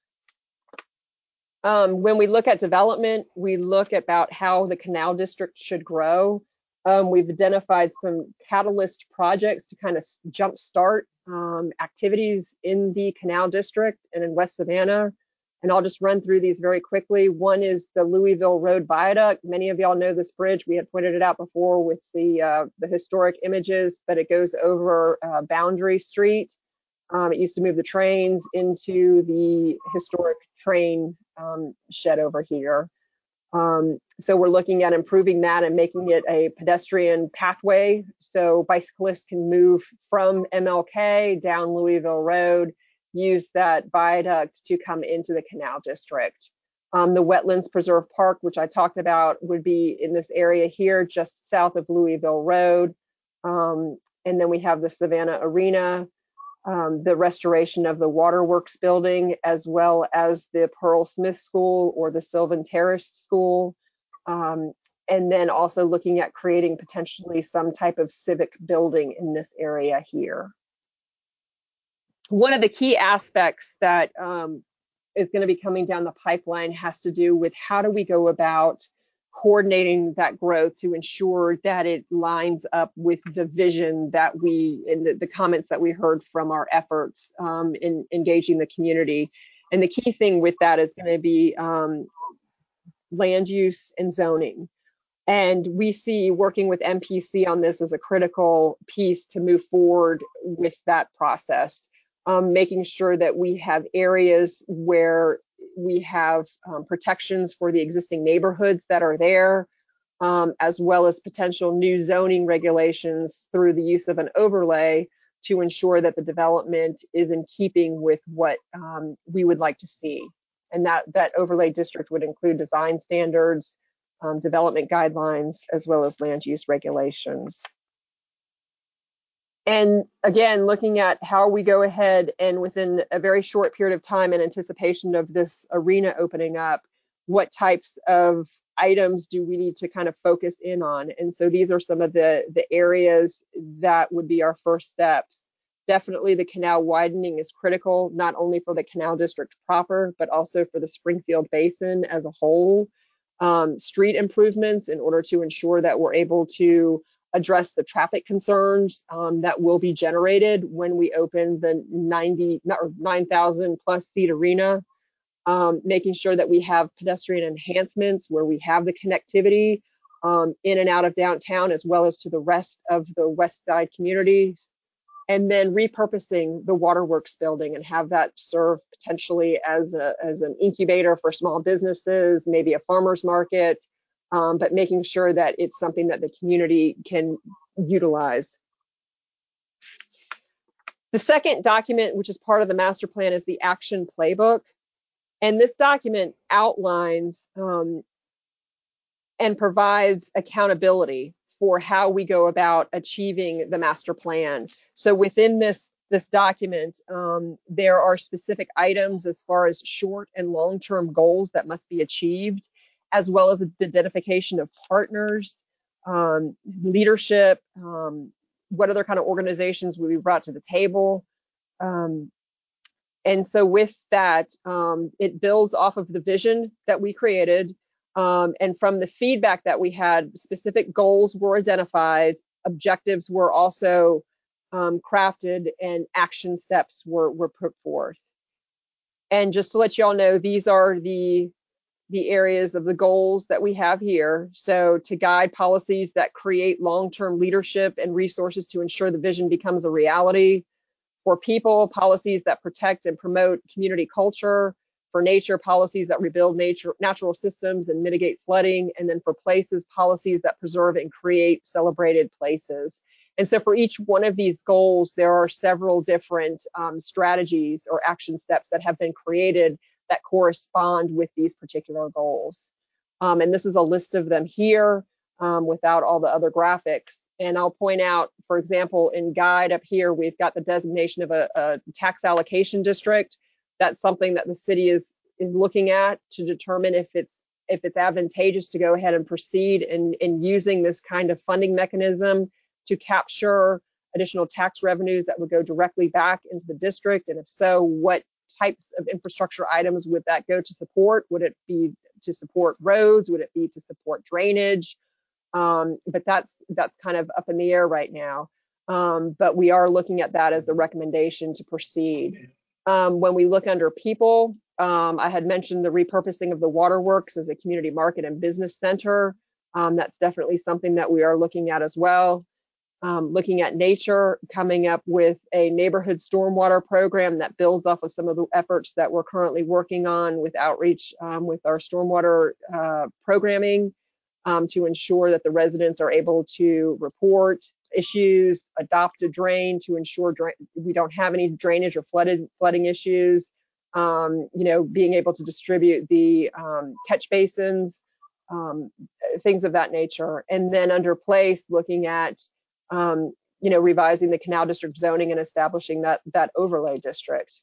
When we look at development, we look about how the canal district should grow. We've identified some catalyst projects to kind of jumpstart activities in the canal district and in West Savannah. And I'll just run through these very quickly. One is the Louisville Road Viaduct. Many of y'all know this bridge. We had pointed it out before with the historic images, but it goes over Boundary Street. It used to move the trains into the historic train shed over here. So we're looking at improving that and making it a pedestrian pathway so bicyclists can move from MLK down Louisville Road, use that viaduct to come into the canal district. The Wetlands Preserve Park, which I talked about, would be in this area here just south of Louisville Road. And then we have the Savannah Arena, the restoration of the Waterworks building, as well as the Pearl Smith School or the Sylvan Terrace School. And then also looking at creating potentially some type of civic building in this area here. One of the key aspects that is going to be coming down the pipeline has to do with how do we go about coordinating that growth to ensure that it lines up with the vision that we, and the comments that we heard from our efforts in engaging the community. And the key thing with that is going to be land use and zoning. And we see working with MPC on this as a critical piece to move forward with that process, making sure that we have areas where we have protections for the existing neighborhoods that are there, as well as potential new zoning regulations through the use of an overlay to ensure that the development is in keeping with what we would like to see. And that overlay district would include design standards, development guidelines, as well as land use regulations. And again, looking at how we go ahead and within a very short period of time in anticipation of this arena opening up, what types of items do we need to kind of focus in on? And so these are some of the areas that would be our first steps. Definitely the canal widening is critical, not only for the canal district proper, but also for the Springfield Basin as a whole. Street improvements in order to ensure that we're able to address the traffic concerns that will be generated when we open the 9,000 plus seat arena, making sure that we have pedestrian enhancements where we have the connectivity in and out of downtown, as well as to the rest of the West Side communities. And then repurposing the Waterworks building and have that serve potentially as an incubator for small businesses, maybe a farmer's market, but making sure that it's something that the community can utilize. The second document, which is part of the master plan, is the action playbook. And this document outlines and provides accountability for how we go about achieving the master plan. So within this document, there are specific items as far as short and long-term goals that must be achieved, as well as the identification of partners, leadership, what other kind of organizations will be brought to the table. And so with that, it builds off of the vision that we created. And from the feedback that we had, specific goals were identified, objectives were also crafted, and action steps were put forth. And just to let you all know, these are the areas of the goals that we have here. So to guide policies that create long-term leadership and resources to ensure the vision becomes a reality. For people, policies that protect and promote community culture. For nature, policies that rebuild natural systems and mitigate flooding. And then for places, policies that preserve and create celebrated places. And so for each one of these goals, there are several different strategies or action steps that have been created that correspond with these particular goals. And this is a list of them here without all the other graphics. And I'll point out, for example, in guide up here, we've got the designation of a tax allocation district. That's something that the city is looking at to determine if it's advantageous to go ahead and proceed in using this kind of funding mechanism to capture additional tax revenues that would go directly back into the district. And if so, what types of infrastructure items would that go to support? Would it be to support roads? Would it be to support drainage? But that's kind of up in the air right now. But we are looking at that as the recommendation to proceed. When we look under people, I had mentioned the repurposing of the Waterworks as a community market and business center. That's definitely something that we are looking at as well. Looking at nature, coming up with a neighborhood stormwater program that builds off of some of the efforts that we're currently working on with outreach with our stormwater programming. To ensure that the residents are able to report issues, adopt a drain to ensure we don't have any drainage or flooding issues, being able to distribute the catch basins, things of that nature. And then under place, looking at, revising the canal district zoning and establishing that overlay district.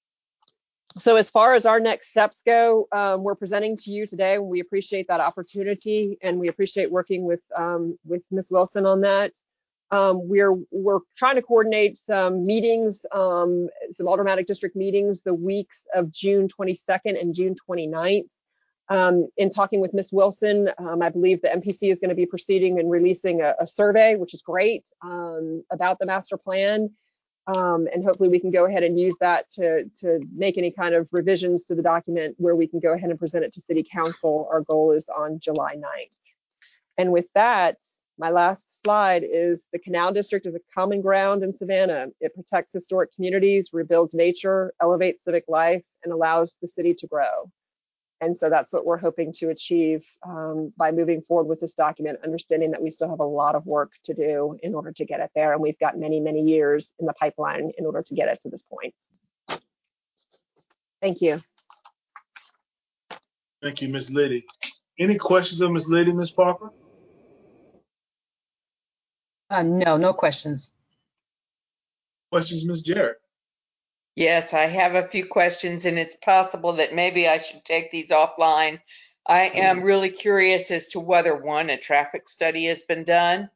So as far as our next steps go, we're presenting to you today. We appreciate that opportunity, and we appreciate working with Ms. Wilson on that. We're trying to coordinate some meetings, some Aldermanic District meetings the weeks of June 22nd and June 29th. In talking with Ms. Wilson, I believe the MPC is going to be proceeding and releasing a survey, which is great, about the master plan. And hopefully we can go ahead and use that to make any kind of revisions to the document where we can go ahead and present it to City Council. Our goal is on July 9th. And with that, my last slide is the Canal District is a common ground in Savannah. It protects historic communities, rebuilds nature, elevates civic life, and allows the city to grow. And so that's what we're hoping to achieve by moving forward with this document, understanding that we still have a lot of work to do in order to get it there. And we've got many, many years in the pipeline in order to get it to this point. Thank you. Thank you, Ms. Liddy. Any questions of Ms. Liddy, Ms. Parker? No, no questions. Questions, Ms. Jarrett? Yes, I have a few questions, and it's possible that maybe I should take these offline. I am really curious as to whether, one, a traffic study has been done.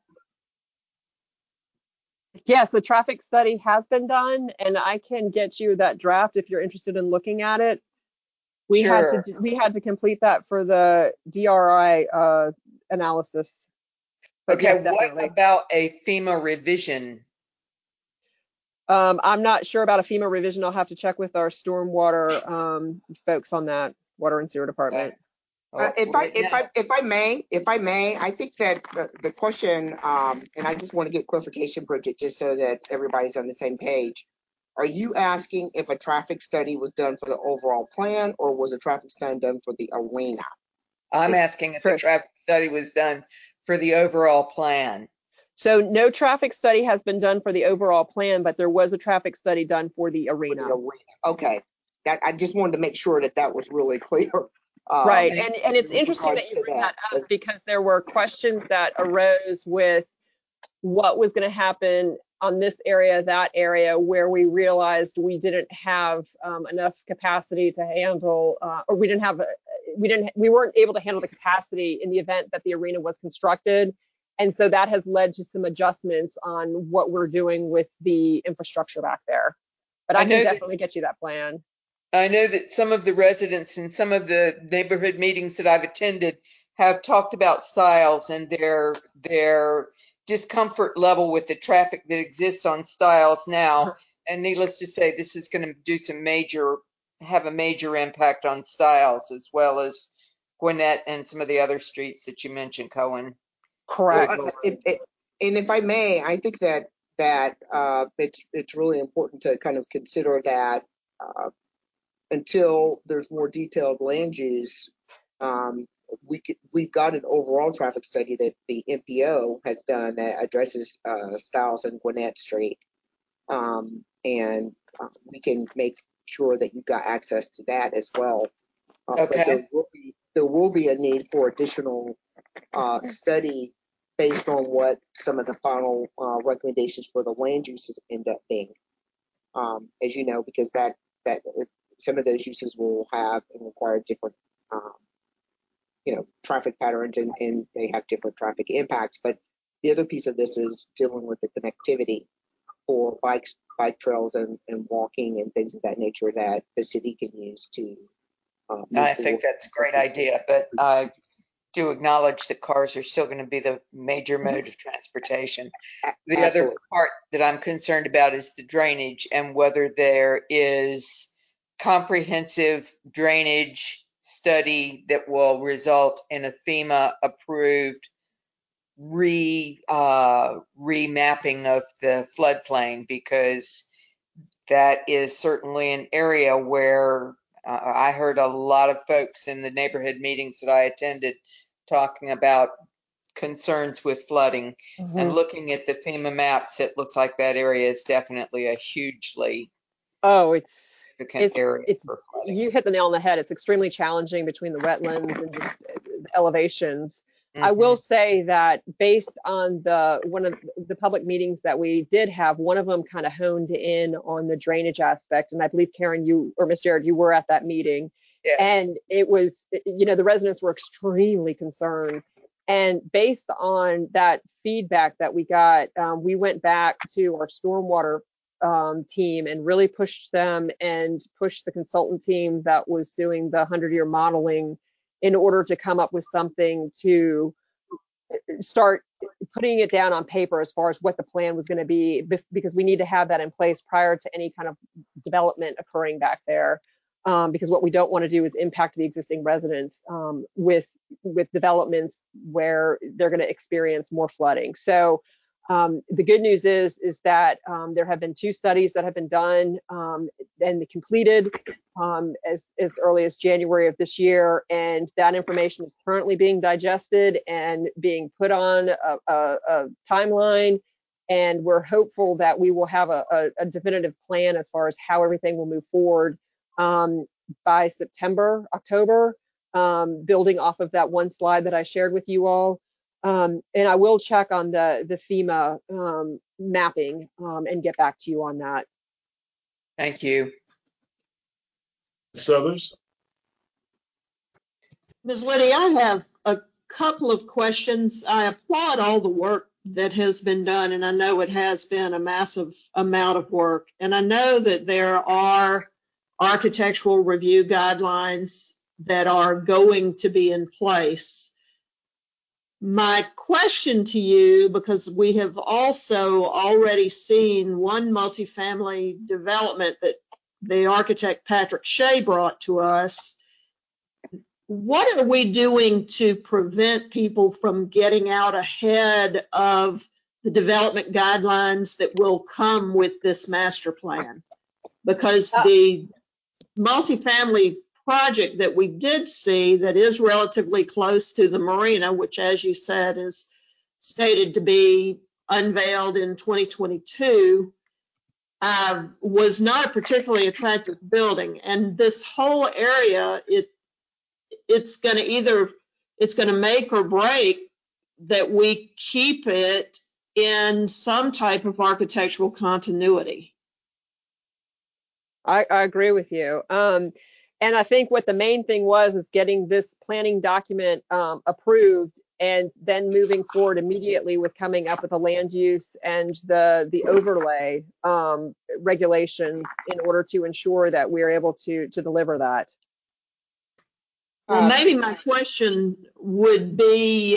Yes, the traffic study has been done, and I can get you that draft if you're interested in looking at it. We had to complete that for the DRI analysis. But Okay, yes, what definitely. about a FEMA revision? I'm not sure about a FEMA revision. I'll have to check with our stormwater folks on that, water and sewer department. If I may, I think that the question, and I just want to get clarification, Bridget, just so that everybody's on the same page. Are you asking if a traffic study was done for the overall plan, or was a traffic study done for the arena? I'm asking if a traffic study was done for the overall plan. So no traffic study has been done for the overall plan, but there was a traffic study done for the arena. Okay, I just wanted to make sure that that was really clear. Right, and it's interesting that you bring that up because there were questions that arose with what was going to happen on this area, that area, where we realized we didn't have enough capacity to handle, or we weren't able to handle the capacity in the event that the arena was constructed. And so that has led to some adjustments on what we're doing with the infrastructure back there. But I can definitely get you that plan. I know that some of the residents in some of the neighborhood meetings that I've attended have talked about Stiles and their discomfort level with the traffic that exists on Stiles now. And needless to say, this is going to have a major impact on Stiles as well as Gwinnett and some of the other streets that you mentioned, Cohen. Correct. And if I may, I think that it's really important to kind of consider that until there's more detailed land use, we've got an overall traffic study that the MPO has done that addresses Stiles and Gwinnett Street, and we can make sure that you've got access to that as well. Okay. But there will be a need for additional study based on what some of the final recommendations for the land uses end up being. As you know, because that some of those uses will have and require different traffic patterns, and they have different traffic impacts. But the other piece of this is dealing with the connectivity for bike trails and walking and things of that nature that the city can use to I think that's a great idea, but I do acknowledge that cars are still going to be the major mode of transportation. The other part that I'm concerned about is the drainage and whether there is comprehensive drainage study that will result in a FEMA approved remapping of the floodplain, because that is certainly an area where I heard a lot of folks in the neighborhood meetings that I attended talking about concerns with flooding. And looking at the FEMA maps, it looks like that area is definitely a hugely significant area for flooding. You hit the nail on the head. It's extremely challenging between the wetlands and just the elevations. I will say that based on one of the public meetings that we did have, one of them kind of honed in on the drainage aspect. And I believe, Karen, you or Ms. Jarrett, you were at that meeting. Yes. And it was, the residents were extremely concerned And based on that feedback that we got, we went back to our stormwater team and really pushed them and pushed the consultant team that was doing the 100-year modeling in order to come up with something to start putting it down on paper as far as what the plan was going to be, because we need to have that in place prior to any kind of development occurring back there. Because what we don't want to do is impact the existing residents with developments where they're going to experience more flooding. So the good news is that there have been 2 studies that have been done and completed as early as January of this year, and that information is currently being digested and being put on a timeline. And we're hopeful that we will have a definitive plan as far as how everything will move forward by September, October, building off of that one slide that I shared with you all. And I will check on the FEMA mapping and get back to you on that. Thank you. Suthers? Ms. Liddy, I have a couple of questions. I applaud all the work that has been done, and I know it has been a massive amount of work. And I know that there are architectural review guidelines that are going to be in place. My question to you, because we have also already seen one multifamily development that the architect Patrick Shea brought to us, what are we doing to prevent people from getting out ahead of the development guidelines that will come with this master plan? Because the multifamily project that we did see that is relatively close to the marina, which, as you said, is stated to be unveiled in 2022, was not a particularly attractive building. And this whole area, it's going to make or break that we keep it in some type of architectural continuity. I agree with you. And I think what the main thing was is getting this planning document approved and then moving forward immediately with coming up with a land use and the overlay regulations in order to ensure that we're able to deliver that. Well, maybe my question would be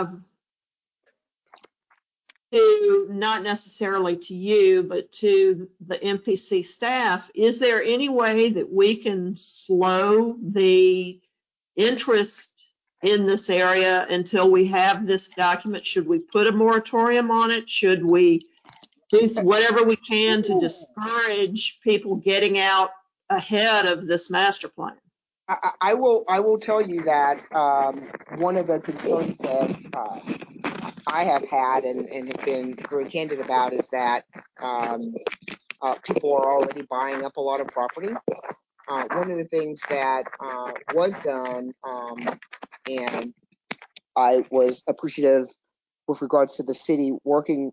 to not necessarily to you, but to the MPC staff. Is there any way that we can slow the interest in this area until we have this document? Should we put a moratorium on it? Should we do whatever we can to discourage people getting out ahead of this master plan? I will tell you that one of the concerns that I have had and have been very candid about is that people are already buying up a lot of property. One of the things that was done, and I was appreciative with regards to the city working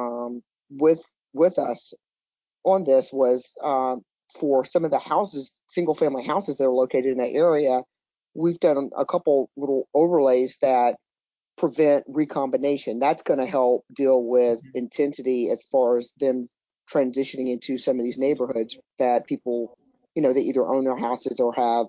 with us on this, was for some of the houses, single family houses that are located in that area, we've done a couple little overlays that prevent recombination. That's going to help deal with intensity as far as them transitioning into some of these neighborhoods that people, they either own their houses or have,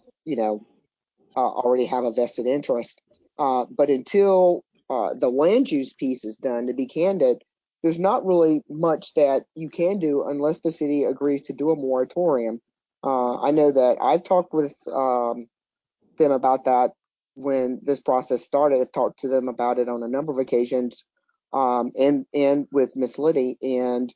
already have a vested interest. But until the land use piece is done, to be candid, there's not really much that you can do unless the city agrees to do a moratorium. I know that I've talked with them about that when this process started. I've talked to them about it on a number of occasions, and with Ms. Liddy, and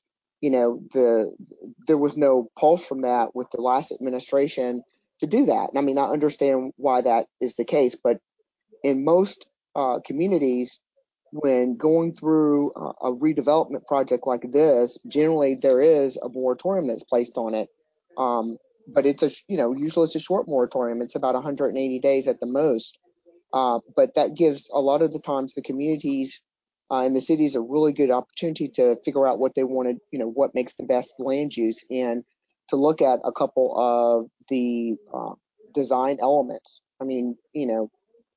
there was no pulse from that with the last administration to do that. I mean, I understand why that is the case, but in most communities, when going through a redevelopment project like this, generally there is a moratorium that's placed on it. But it's usually it's a short moratorium. It's about 180 days at the most. But that gives a lot of the times the communities and the cities a really good opportunity to figure out what they want to, what makes the best land use, and to look at a couple of the design elements. I mean,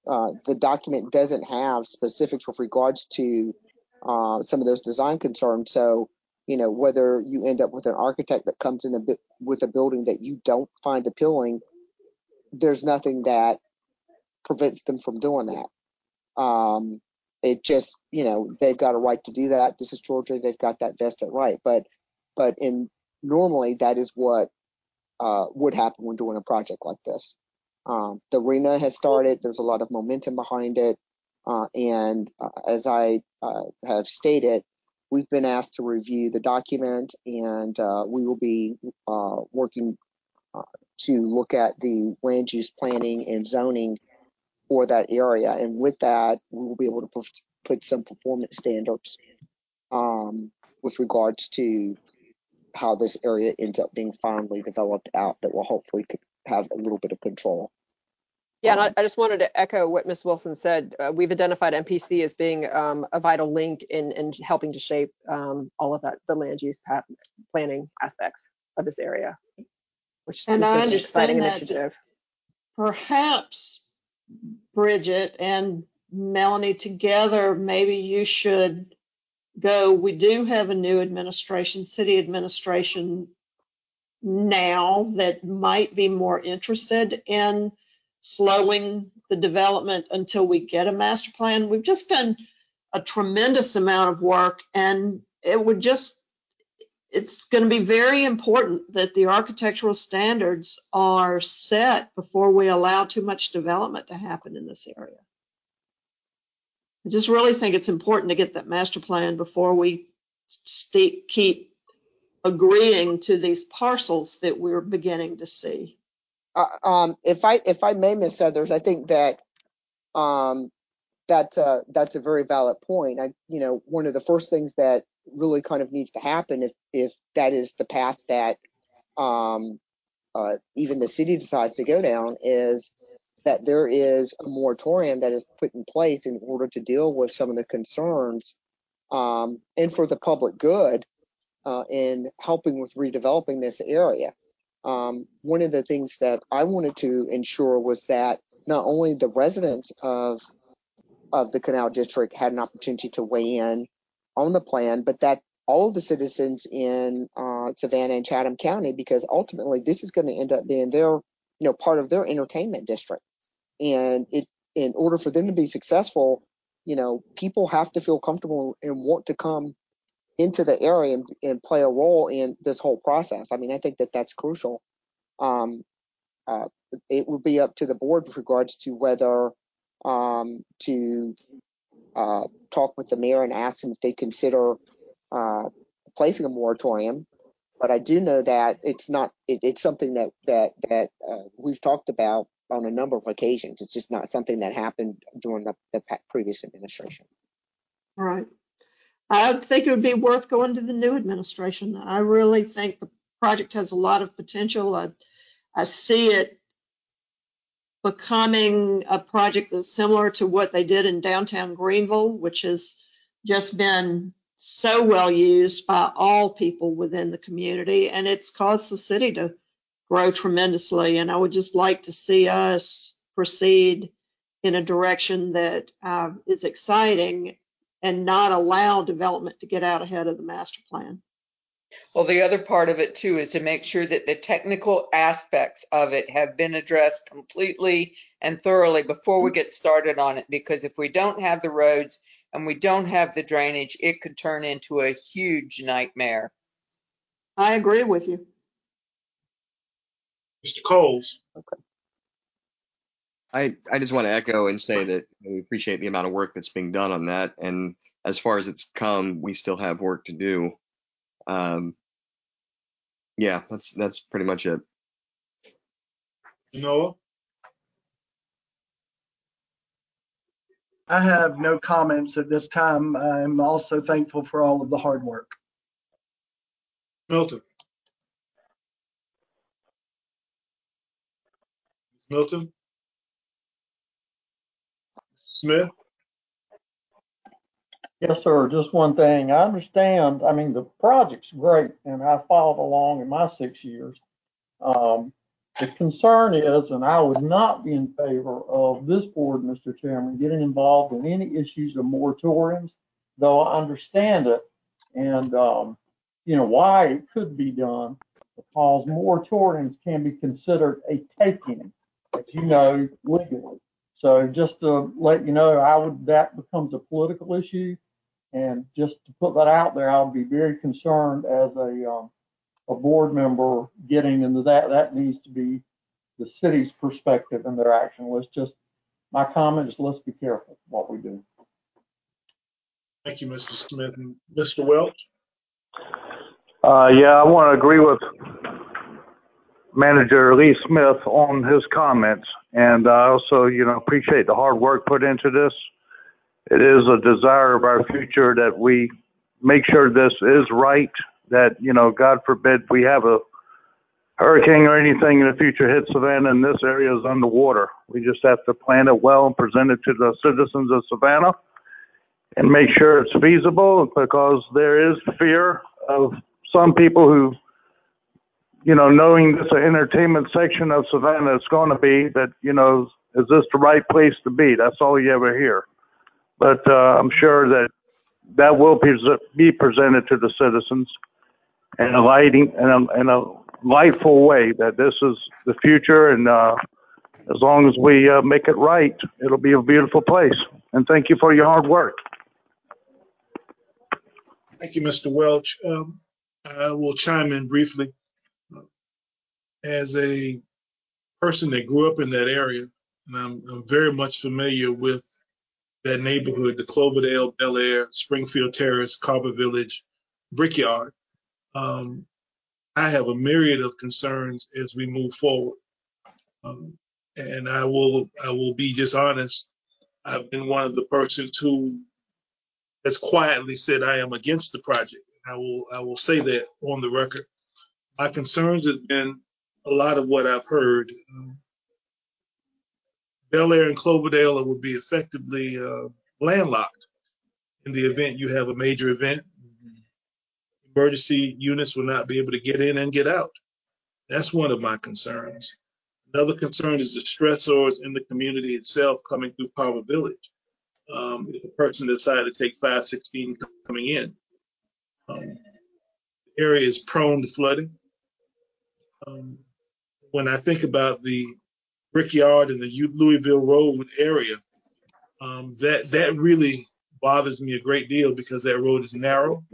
the document doesn't have specifics with regards to some of those design concerns. So, you know, whether you end up with an architect that comes in with a building that you don't find appealing, there's nothing that prevents them from doing that. It just, you know, they've got a right to do that. This is Georgia; they've got that vested right. But normally that is what would happen when doing a project like this. The REMA has started. There's a lot of momentum behind it. And as I have stated, we've been asked to review the document, and we will be working to look at the land use planning and zoning for that area. And with that, we will be able to put some performance standards with regards to how this area ends up being finally developed out that will hopefully have a little bit of control. Yeah, and I just wanted to echo what Ms. Wilson said. We've identified MPC as being a vital link in helping to shape all of that, the land use planning aspects of this area, which is And going I to be an exciting understand that initiative. perhaps Bridget and Melanie together, maybe you should go. We do have a new administration, city administration now that might be more interested in slowing the development until we get a master plan. We've just done a tremendous amount of work, and it's going to be very important that the architectural standards are set before we allow too much development to happen in this area. I just really think it's important to get that master plan before we keep agreeing to these parcels that we're beginning to see. If I may, Ms. Southers, I think that that's a very valid point. One of the first things that really kind of needs to happen, if that is the path that even the city decides to go down, is that there is a moratorium that is put in place in order to deal with some of the concerns and for the public good in helping with redeveloping this area. One of the things that I wanted to ensure was that not only the residents of the Canal District had an opportunity to weigh in on the plan, but that all of the citizens in Savannah and Chatham County, because ultimately this is going to end up being their, part of their entertainment district. And in order for them to be successful, people have to feel comfortable and want to come into the area and play a role in this whole process. I mean, I think that that's crucial. It will be up to the board with regards to whether to talk with the mayor and ask him if they consider placing a moratorium. But I do know that it's not. It's something that we've talked about on a number of occasions. It's just not something that happened during the previous administration. Right. I think it would be worth going to the new administration. I really think the project has a lot of potential. I see it becoming a project that's similar to what they did in downtown Greenville, which has just been so well used by all people within the community, and it's caused the city to grow tremendously. And I would just like to see us proceed in a direction that is exciting and not allow development to get out ahead of the master plan. Well, the other part of it too is to make sure that the technical aspects of it have been addressed completely and thoroughly before we get started on it. Because if we don't have the roads and we don't have the drainage, it could turn into a huge nightmare. I agree with you. Mr. Coles. I just want to echo and say that we appreciate the amount of work that's being done on that. And as far as it's come, we still have work to do. Yeah, that's pretty much it. Noah? I have no comments at this time. I'm also thankful for all of the hard work. Milton? Ms. Milton? Smith? Yes, sir. Just one thing. I understand. I mean, the project's great, and I followed along in my 6 years. The concern is, and I would not be in favor of this board, Mr. Chairman, getting involved in any issues of moratoriums, though I understand it and, why it could be done, because moratoriums can be considered a taking, as you know, legally. So just to let you know, that becomes a political issue. And just to put that out there, I would be very concerned as a board member getting into that. That needs to be the city's perspective and their action. My comment is let's be careful what we do. Thank you, Mr. Smith. And Mr. Welch? Yeah, I want to agree with Manager Lee Smith on his comments. And I also, appreciate the hard work put into this. It is a desire of our future that we make sure this is right, that, God forbid we have a hurricane or anything in the future hits Savannah and this area is underwater. We just have to plan it well and present it to the citizens of Savannah and make sure it's feasible, because there is fear of some people who, knowing this entertainment section of Savannah is going to be that, is this the right place to be? That's all you ever hear. But I'm sure that will be presented to the citizens in a lightful way, that this is the future, and as long as we make it right, it'll be a beautiful place. And thank you for your hard work. Thank you, Mr. Welch. I will chime in briefly. As a person that grew up in that area, and I'm very much familiar with that neighborhood, the Cloverdale, Bel Air, Springfield Terrace, Carver Village, Brickyard. I have a myriad of concerns as we move forward. And I will be just honest. I've been one of the persons who has quietly said I am against the project. I will say that on the record. My concerns has been a lot of what I've heard. Bel Air and Cloverdale will be effectively landlocked in the event you have a major event. Emergency units will not be able to get in and get out. That's one of my concerns. Another concern is the stressors in the community itself coming through Carver Village. If a person decided to take 516 coming in, the area is prone to flooding. When I think about the Brickyard and the Louisville Road area, that really bothers me a great deal, because that road is narrow.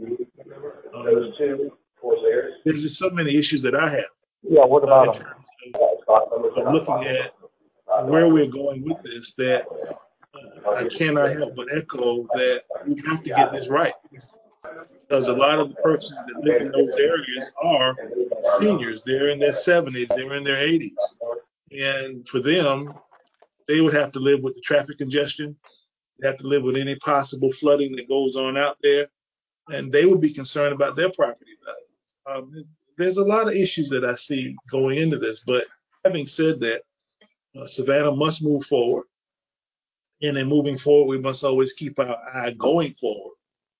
There's just so many issues that I have. Yeah, what about in terms of looking at where we're going with this, that I cannot help but echo that we have to get this right, because a lot of the persons that live in those areas are seniors. They're in their 70s, they're in their 80s. And for them, they would have to live with the traffic congestion. They have to live with any possible flooding that goes on out there. And they would be concerned about their property value. There's a lot of issues that I see going into this. But having said that, Savannah must move forward. And in moving forward, we must always keep our eye going forward.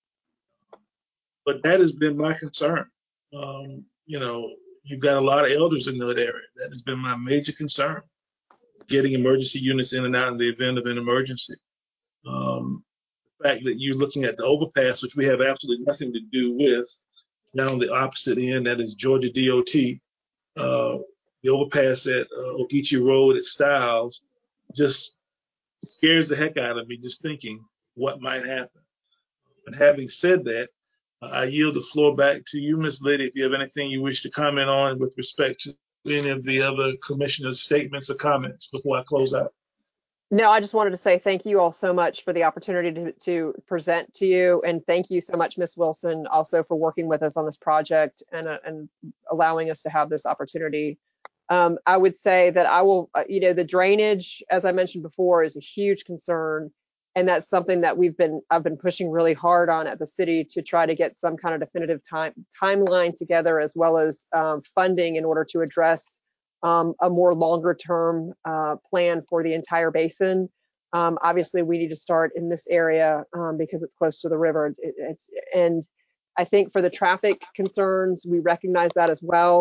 But that has been my concern. You've got a lot of elders in that area. That has been my major concern, getting emergency units in and out in the event of an emergency. The fact that you're looking at the overpass, which we have absolutely nothing to do with, down on the opposite end, that is Georgia DOT. The overpass at Ogeechee Road at Stiles just scares the heck out of me just thinking what might happen. But having said that, I yield the floor back to you, Ms. Liddy, if you have anything you wish to comment on with respect to any of the other commissioners' statements or comments before I close out. No, I just wanted to say thank you all so much for the opportunity to present to you. And thank you so much, Ms. Wilson, also for working with us on this project and allowing us to have this opportunity. I would say that I will, the drainage, as I mentioned before, is a huge concern. And that's something that I've been pushing really hard on at the city to try to get some kind of definitive timeline together, as well as funding in order to address a more longer term plan for the entire basin. Obviously, we need to start in this area because it's close to the river. And I think for the traffic concerns, we recognize that as well.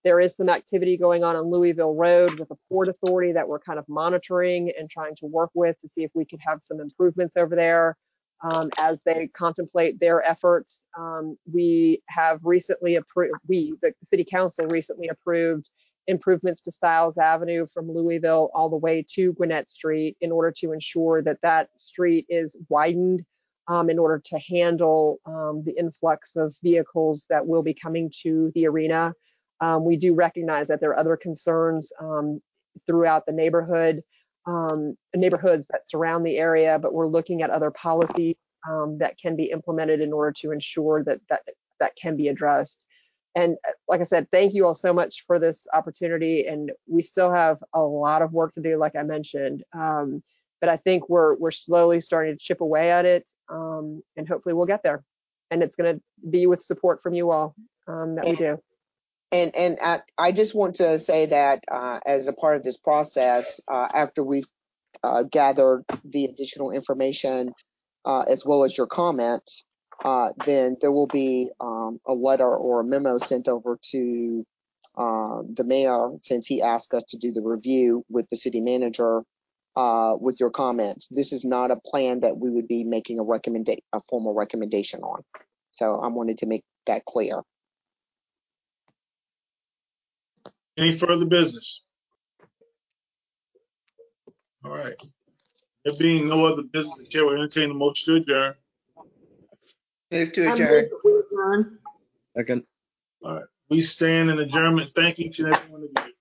There is some activity going on Louisville Road with the Port Authority that we're kind of monitoring and trying to work with to see if we could have some improvements over there as they contemplate their efforts. We have recently approved, the City Council recently approved improvements to Stiles Avenue from Louisville all the way to Gwinnett Street in order to ensure that that street is widened in order to handle the influx of vehicles that will be coming to the arena. We do recognize that there are other concerns throughout the neighborhoods that surround the area, but we're looking at other policies that can be implemented in order to ensure that that can be addressed. And like I said, thank you all so much for this opportunity. And we still have a lot of work to do, like I mentioned. But I think we're slowly starting to chip away at it, and hopefully we'll get there. And it's going to be with support from you all that we do. And I just want to say that as a part of this process, after we've gathered the additional information as well as your comments, then there will be a letter or a memo sent over to the mayor, since he asked us to do the review with the city manager with your comments. This is not a plan that we would be making a formal recommendation on. So I wanted to make that clear. Any further business? All right. There being no other business, the chair will entertain the motion to adjourn. Move to I move adjourn. to adjourn. Second. All right. We stand in adjournment. Thank each and every one of you.